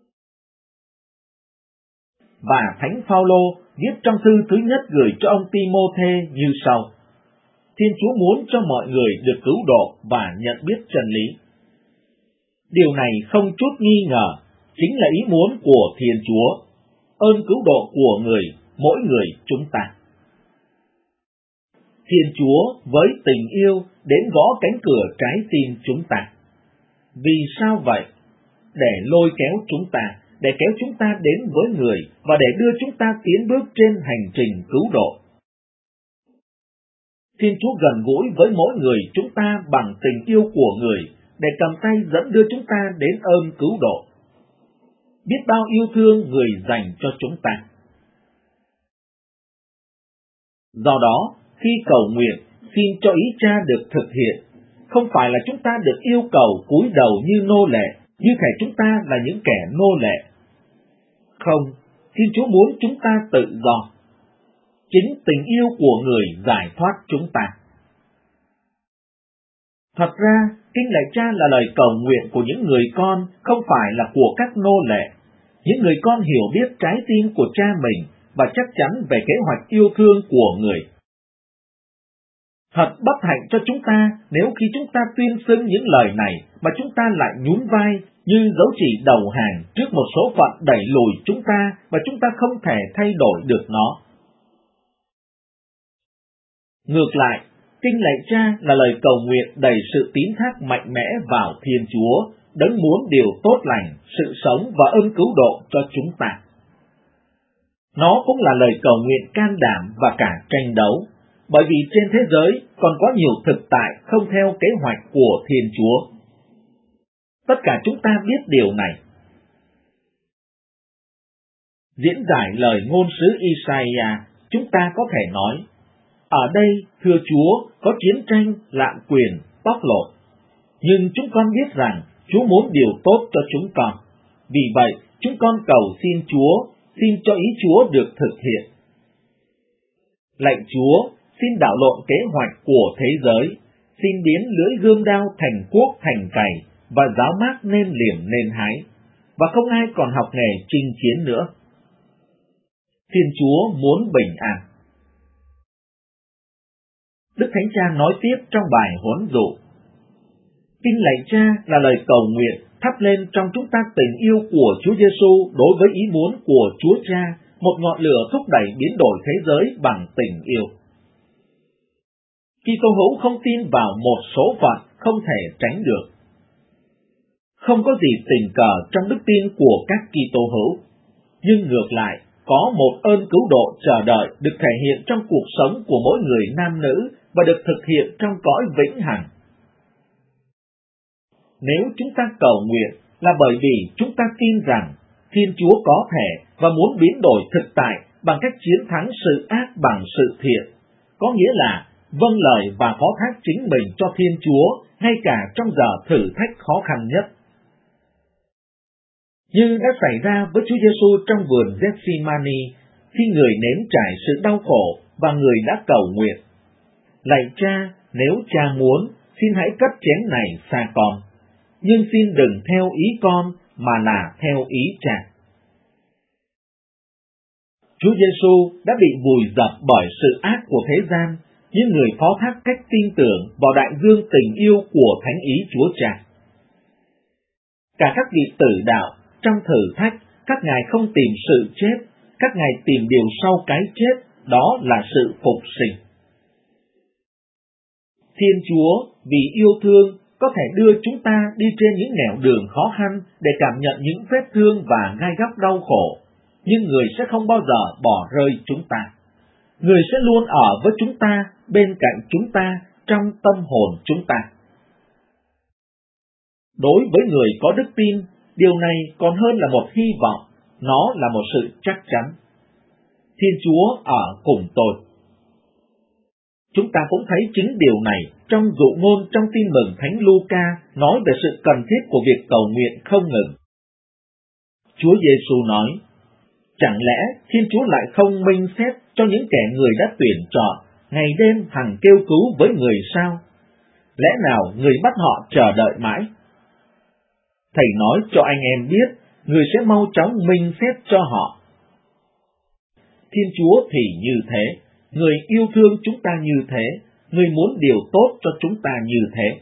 Và Thánh Phaolô viết trong thư thứ nhất gửi cho ông Ti-mô-thê như sau: Thiên Chúa muốn cho mọi người được cứu độ và nhận biết chân lý. Điều này không chút nghi ngờ, chính là ý muốn của Thiên Chúa, ơn cứu độ của người, mỗi người chúng ta. Thiên Chúa với tình yêu đến gõ cánh cửa trái tim chúng ta. Vì sao vậy? Để lôi kéo chúng ta, để kéo chúng ta đến với người và để đưa chúng ta tiến bước trên hành trình cứu độ. Thiên Chúa gần gũi với mỗi người chúng ta bằng tình yêu của người, để cầm tay dẫn đưa chúng ta đến ơn cứu độ. Biết bao yêu thương người dành cho chúng ta. Do đó, khi cầu nguyện, xin cho ý Cha được thực hiện, không phải là chúng ta được yêu cầu cúi đầu như nô lệ, như thể chúng ta là những kẻ nô lệ. Không, Thiên Chúa muốn chúng ta tự do. Chính tình yêu của người giải thoát chúng ta. Thật ra, Kinh Lạy Cha là lời cầu nguyện của những người con, không phải là của các nô lệ. Những người con hiểu biết trái tim của Cha mình và chắc chắn về kế hoạch yêu thương của người. Thật bất hạnh cho chúng ta nếu khi chúng ta tuyên xưng những lời này mà chúng ta lại nhún vai như dấu chỉ đầu hàng trước một số phận đẩy lùi chúng ta và chúng ta không thể thay đổi được nó. Ngược lại, Kinh Lạy Cha là lời cầu nguyện đầy sự tín thác mạnh mẽ vào Thiên Chúa, đấng muốn điều tốt lành, sự sống và ơn cứu độ cho chúng ta. Nó cũng là lời cầu nguyện can đảm và cả tranh đấu, bởi vì trên thế giới còn có nhiều thực tại không theo kế hoạch của Thiên Chúa. Tất cả chúng ta biết điều này. Diễn giải lời ngôn sứ Isaiah, chúng ta có thể nói, ở đây, thưa Chúa, có chiến tranh, lạm quyền, bóc lột. Nhưng chúng con biết rằng Chúa muốn điều tốt cho chúng con. Vì vậy, chúng con cầu xin Chúa, xin cho ý Chúa được thực hiện. Lạy Chúa, xin đảo lộn kế hoạch của thế giới, xin biến lưỡi gươm đao thành cuốc thành cày, và giáo mác nên liềm nên hái, và không ai còn học nghề chinh chiến nữa. Thiên Chúa muốn bình an. Đức Thánh Cha nói tiếp trong bài huấn dụ. Kinh lạy Cha là lời cầu nguyện thắp lên trong chúng ta tình yêu của Chúa Giêsu đối với ý muốn của Chúa Cha, một ngọn lửa thúc đẩy biến đổi thế giới bằng tình yêu. Kitô hữu không tin vào một số phận không thể tránh được. Không có gì tình cờ trong đức tin của các Kitô hữu, nhưng ngược lại, có một ơn cứu độ chờ đợi được thể hiện trong cuộc sống của mỗi người nam nữ và được thực hiện trong cõi vĩnh hằng. Nếu chúng ta cầu nguyện là bởi vì chúng ta tin rằng Thiên Chúa có thể và muốn biến đổi thực tại bằng cách chiến thắng sự ác bằng sự thiện, có nghĩa là vâng lời và phó thác chính mình cho Thiên Chúa ngay cả trong giờ thử thách khó khăn nhất. Như đã xảy ra với Chúa Giêsu trong vườn Gethsemane khi người nếm trải sự đau khổ và người đã cầu nguyện. Lạy Cha, nếu Cha muốn, xin hãy cất chén này xa con, nhưng xin đừng theo ý con mà là theo ý Cha. Chúa Giêsu đã bị vùi dập bởi sự ác của thế gian, nhưng người phó thác cách tin tưởng vào đại dương tình yêu của thánh ý Chúa Cha. Cả các vị tử đạo trong thử thách, các ngài không tìm sự chết, các ngài tìm điều sau cái chết, đó là sự phục sinh. Thiên Chúa vì yêu thương có thể đưa chúng ta đi trên những nẻo đường khó khăn để cảm nhận những vết thương và gai góc đau khổ, nhưng người sẽ không bao giờ bỏ rơi chúng ta. Người sẽ luôn ở với chúng ta, bên cạnh chúng ta, trong tâm hồn chúng ta. Đối với người có đức tin, điều này còn hơn là một hy vọng, nó là một sự chắc chắn. Thiên Chúa ở cùng tôi. Chúng ta cũng thấy chính điều này trong dụ ngôn trong Tin mừng Thánh Luca nói về sự cần thiết của việc cầu nguyện không ngừng. Chúa Giêsu nói, chẳng lẽ Thiên Chúa lại không minh xét cho những kẻ người đã tuyển chọn, ngày đêm hằng kêu cứu với người sao? Lẽ nào người bắt họ chờ đợi mãi? Thầy nói cho anh em biết, người sẽ mau chóng minh xét cho họ. Thiên Chúa thì như thế, người yêu thương chúng ta như thế, người muốn điều tốt cho chúng ta như thế.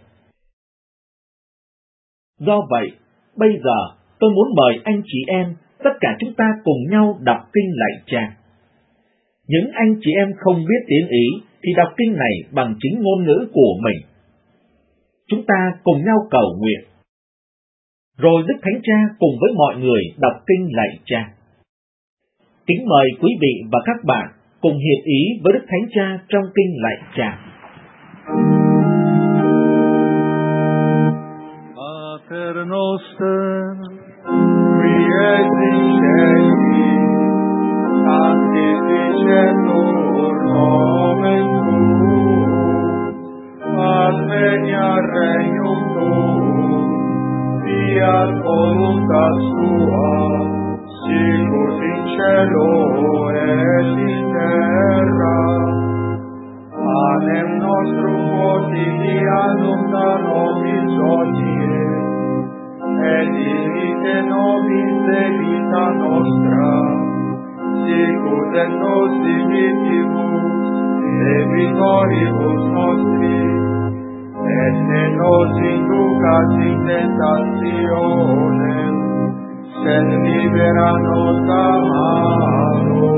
Do vậy, bây giờ tôi muốn mời anh chị em, tất cả chúng ta cùng nhau đọc kinh lạy Cha. Những anh chị em không biết tiếng Ý thì đọc kinh này bằng chính ngôn ngữ của mình. Chúng ta cùng nhau cầu nguyện. Rồi Đức Thánh Cha cùng với mọi người đọc kinh lạy Cha. Kính mời quý vị và các bạn cùng hiệp ý với Đức Thánh Cha trong kinh lạy Cha. Pater noster, qui es in caeli, sanctificetur nomen tuum, adveniat regnum tuum, fiat voluntas tua, sicut in cielo et in terra. Panem nostrum quotidianum da nobis hodie, et dimitte nobis debita nostra, sicut et nos dimittimus debitoribus nostris, et ne nos inducas in tentationem, sed libera nos a malo.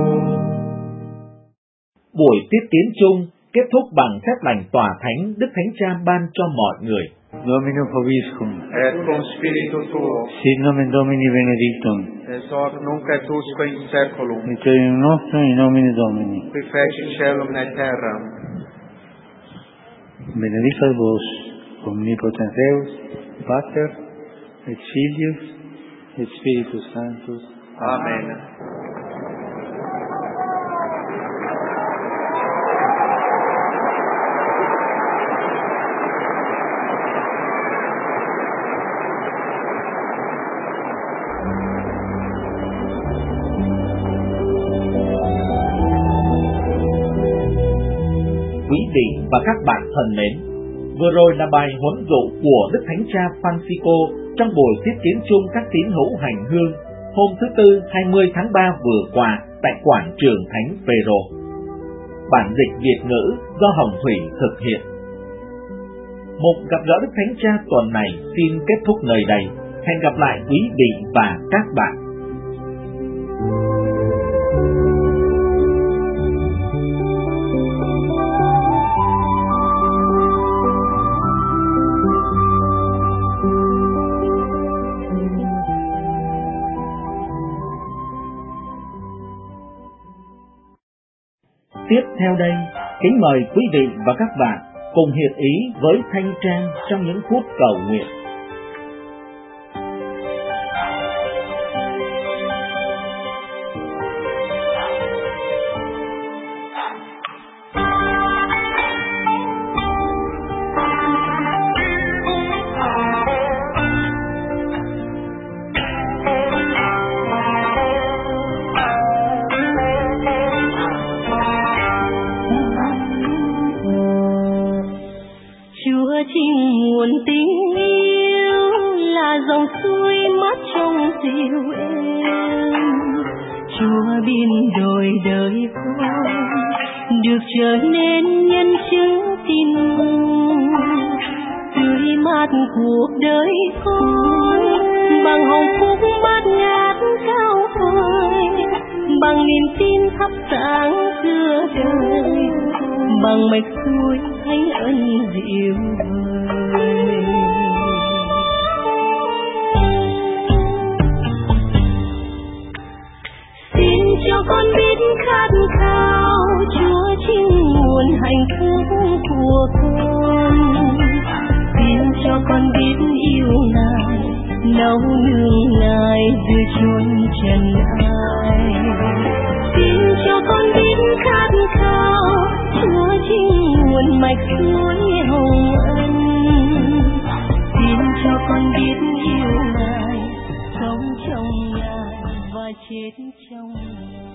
Buổi tiếp tiến chung kết thúc bằng phép lành tòa thánh Đức Thánh Cha ban cho mọi người. Domino Vobiscum, Et cum spiritu tuo, sit nomen Domini benedictum, et hoc nunc et usque in seculum, et in nostrum in nomine Domini. qui feci celum et terram. benedicat vos, omnipotens Deus, Pater, et Filius, et Spiritus Sanctus. Amen. Quý vị và các bạn thân mến, vừa rồi là bài huấn dụ của Đức Thánh Cha Francisco trong buổi tiếp kiến chung các tín hữu hành hương hôm thứ Tư 20 tháng 3 vừa qua tại quảng trường Thánh Phêrô. Bản dịch Việt ngữ do Hồng Thủy thực hiện. Một gặp gỡ Đức Thánh Cha tuần này xin kết thúc nơi đây. Hẹn gặp lại quý vị và các bạn. Tiếp theo đây, kính mời quý vị và các bạn cùng hiệp ý với Thanh Trang trong những phút cầu nguyện. Nguồn tình yêu là dòng suối mát trong dịu êm, Chúa biên đổi đời con được trở nên nhân chứng tin mừng, tươi mát cuộc đời con bằng hồng phúc bát ngát cao vời, bằng niềm tin thắp sáng giữa đời, bằng mạch suối thánh ân dịu vời. Xin cho con biết khát khao Chúa chính nguồn hạnh phúc của con. Xin cho con biết yêu Ngài, nấu nương Ngài dưới chốn trần ai. Xin cho con biết khát khao Chúa chính nguồn mạch suối hồng ân. Xin cho con biết yêu Ngài, sống trong Ngài và chết trong Ngài.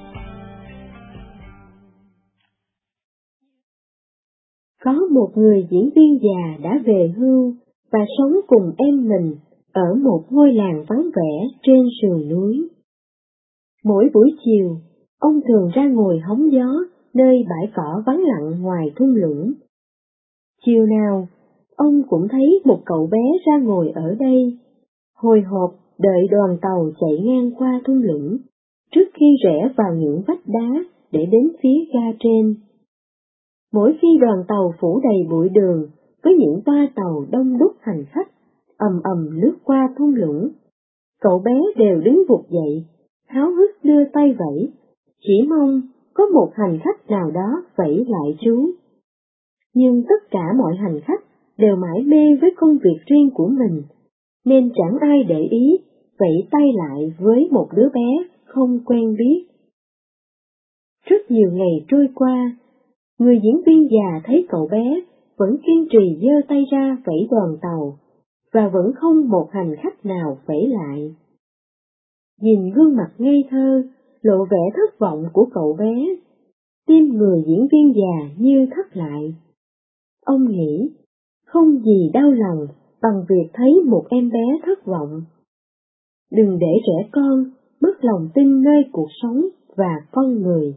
Có một người diễn viên già đã về hưu và sống cùng em mình ở một ngôi làng vắng vẻ trên sườn núi. Mỗi buổi chiều, ông thường ra ngồi hóng gió nơi bãi cỏ vắng lặng ngoài thung lũng. Chiều nào, ông cũng thấy một cậu bé ra ngồi ở đây, hồi hộp đợi đoàn tàu chạy ngang qua thung lũng, trước khi rẽ vào những vách đá để đến phía ga trên. Mỗi khi đoàn tàu phủ đầy bụi đường, với những toa tàu đông đúc hành khách, ầm ầm lướt qua thung lũng, cậu bé đều đứng vụt dậy, háo hức đưa tay vẫy, chỉ mong có một hành khách nào đó vẫy lại chú. Nhưng tất cả mọi hành khách đều mải mê với công việc riêng của mình, nên chẳng ai để ý vẫy tay lại với một đứa bé không quen biết. Rất nhiều ngày trôi qua, người diễn viên già thấy cậu bé vẫn kiên trì giơ tay ra vẫy đoàn tàu, và vẫn không một hành khách nào vẫy lại. Nhìn gương mặt ngây thơ, lộ vẻ thất vọng của cậu bé, tim người diễn viên già như thắt lại. Ông nghĩ, không gì đau lòng bằng việc thấy một em bé thất vọng. Đừng để trẻ con mất lòng tin nơi cuộc sống và con người.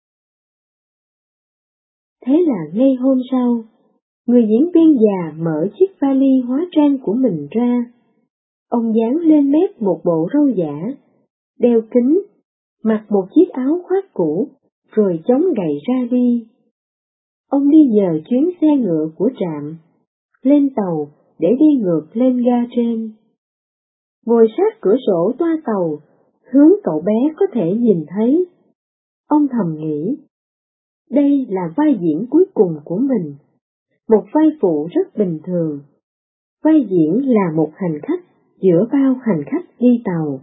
Thế là ngay hôm sau, người diễn viên già mở chiếc vali hóa trang của mình ra. Ông dán lên mép một bộ râu giả, đeo kính, mặc một chiếc áo khoác cũ, rồi chống gậy ra đi. Ông đi nhờ chuyến xe ngựa của trạm, lên tàu để đi ngược lên ga trên. Ngồi sát cửa sổ toa tàu, hướng cậu bé có thể nhìn thấy. Ông thầm nghĩ, đây là vai diễn cuối cùng của mình, một vai phụ rất bình thường. Vai diễn là một hành khách giữa bao hành khách đi tàu.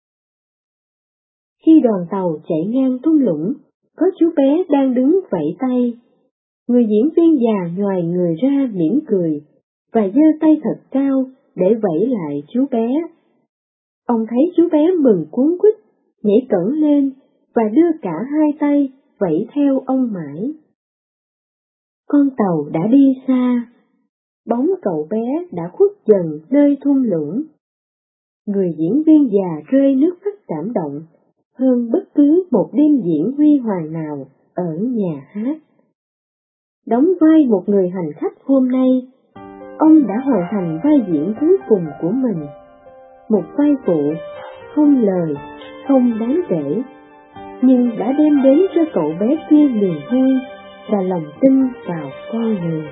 Khi đoàn tàu chạy ngang thung lũng, có chú bé đang đứng vẫy tay. Người diễn viên già nhoài người ra mỉm cười, và giơ tay thật cao để vẫy lại chú bé. Ông thấy chú bé mừng cuống quýt, nhảy cẫng lên và đưa cả hai tay vẫy theo ông mãi. Con tàu đã đi xa, bóng cậu bé đã khuất dần nơi thung lũng. Người diễn viên già rơi nước mắt cảm động hơn bất cứ một đêm diễn huy hoàng nào ở nhà hát. Đóng vai một người hành khách hôm nay, ông đã hoàn thành vai diễn cuối cùng của mình. Một vai phụ, không lời, không đáng kể, nhưng đã đem đến cho cậu bé kia niềm vui và lòng tin vào con người.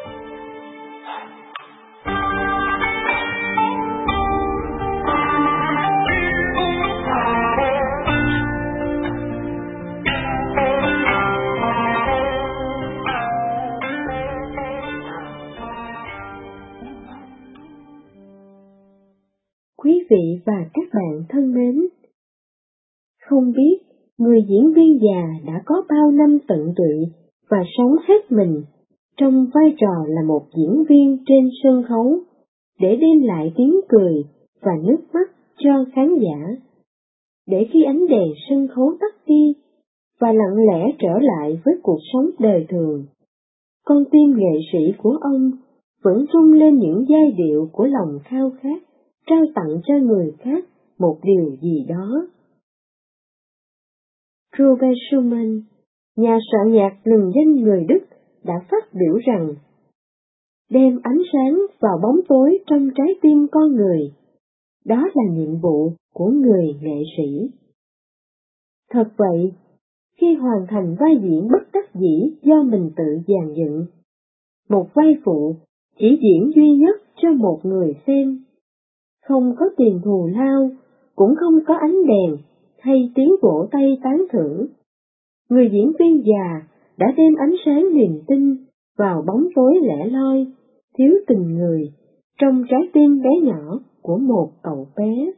Quý vị và các bạn thân mến, không biết người diễn viên già đã có bao năm tận tụy và sống hết mình trong vai trò là một diễn viên trên sân khấu để đem lại tiếng cười và nước mắt cho khán giả, để khi ánh đèn sân khấu tắt đi và lặng lẽ trở lại với cuộc sống đời thường, con tim nghệ sĩ của ông vẫn rung lên những giai điệu của lòng khao khát trao tặng cho người khác một điều gì đó. Robert Schumann, nhà soạn nhạc lừng danh người Đức, đã phát biểu rằng, đem ánh sáng vào bóng tối trong trái tim con người, đó là nhiệm vụ của người nghệ sĩ. Thật vậy, khi hoàn thành vai diễn bất đắc dĩ do mình tự dàn dựng, một vai phụ chỉ diễn duy nhất cho một người xem, không có tiền thù lao, cũng không có ánh đèn hay tiếng vỗ tay tán thưởng, người diễn viên già đã đem ánh sáng niềm tin vào bóng tối lẻ loi, thiếu tình người, trong trái tim bé nhỏ của một cậu bé.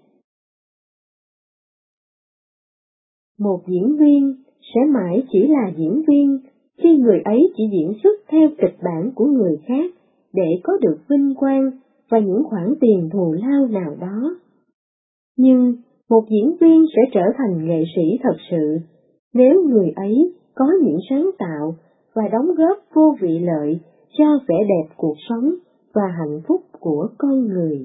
Một diễn viên sẽ mãi chỉ là diễn viên khi người ấy chỉ diễn xuất theo kịch bản của người khác để có được vinh quang và những khoản tiền thù lao nào đó. Nhưng một diễn viên sẽ trở thành nghệ sĩ thật sự nếu người ấy có những sáng tạo và đóng góp vô vị lợi cho vẻ đẹp cuộc sống và hạnh phúc của con người.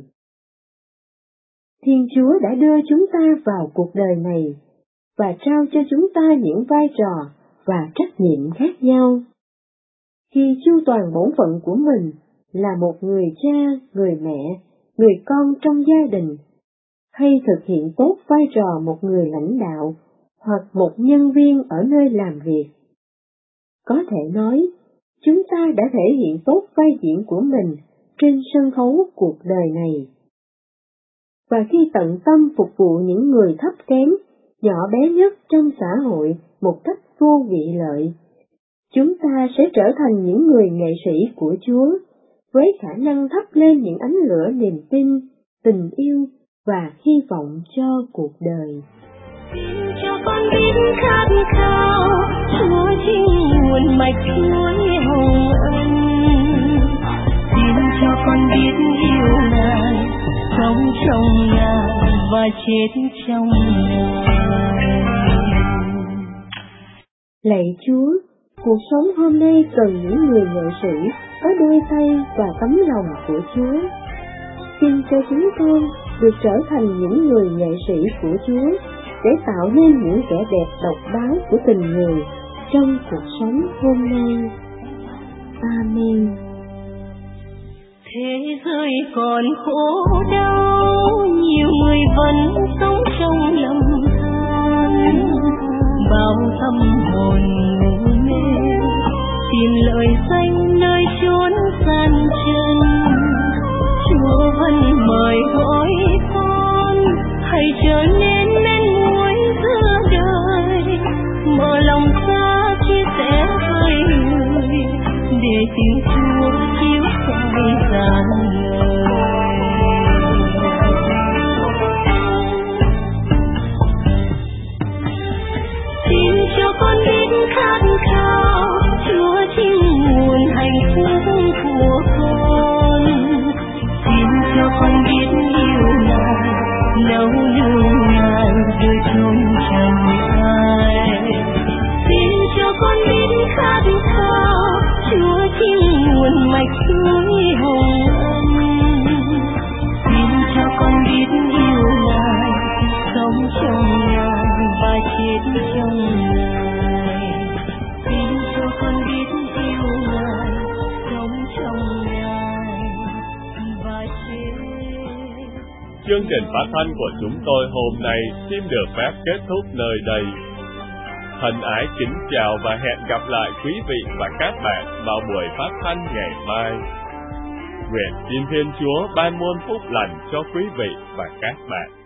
Thiên Chúa đã đưa chúng ta vào cuộc đời này và trao cho chúng ta những vai trò và trách nhiệm khác nhau. Khi chu toàn bổn phận của mình là một người cha, người mẹ, người con trong gia đình, hay thực hiện tốt vai trò một người lãnh đạo hoặc một nhân viên ở nơi làm việc, có thể nói chúng ta đã thể hiện tốt vai diễn của mình trên sân khấu cuộc đời này. Và khi tận tâm phục vụ những người thấp kém, nhỏ bé nhất trong xã hội một cách vô vị lợi, chúng ta sẽ trở thành những người nghệ sĩ của Chúa, với khả năng thắp lên những ánh lửa niềm tin, tình yêu và hy vọng cho cuộc đời. Xin cho con biết khát khao, Chúa chính nguồn mạch suối hồng ân. Xin cho con biết yêu Ngài, sống trong Ngài và chết trong Ngài. Lạy Chúa, cuộc sống hôm nay cần những người nghệ sĩ có đôi tay và tấm lòng của Chúa. Xin cho chúng con được trở thành những người nghệ sĩ của Chúa để tạo nên những vẻ đẹp độc đáo của tình người trong cuộc sống hôm nay. Amen. Thế giới còn khổ đau, nhiều người vẫn sống trong lầm than, bao tâm hồn ngủ mê, tìm lời danh nơi chốn gian chân. Chúa vẫn mời gọi con, hãy trở nên muối giữa đời, mở lòng ra chia sẻ với người, để tình Chúa Chương trình phát thanh của chúng tôi hôm nay xin được phép kết thúc nơi đây. Thân ái kính chào và hẹn gặp lại quý vị và các bạn vào buổi phát thanh ngày mai. Nguyện xin Thiên Chúa ban muôn phúc lành cho quý vị và các bạn.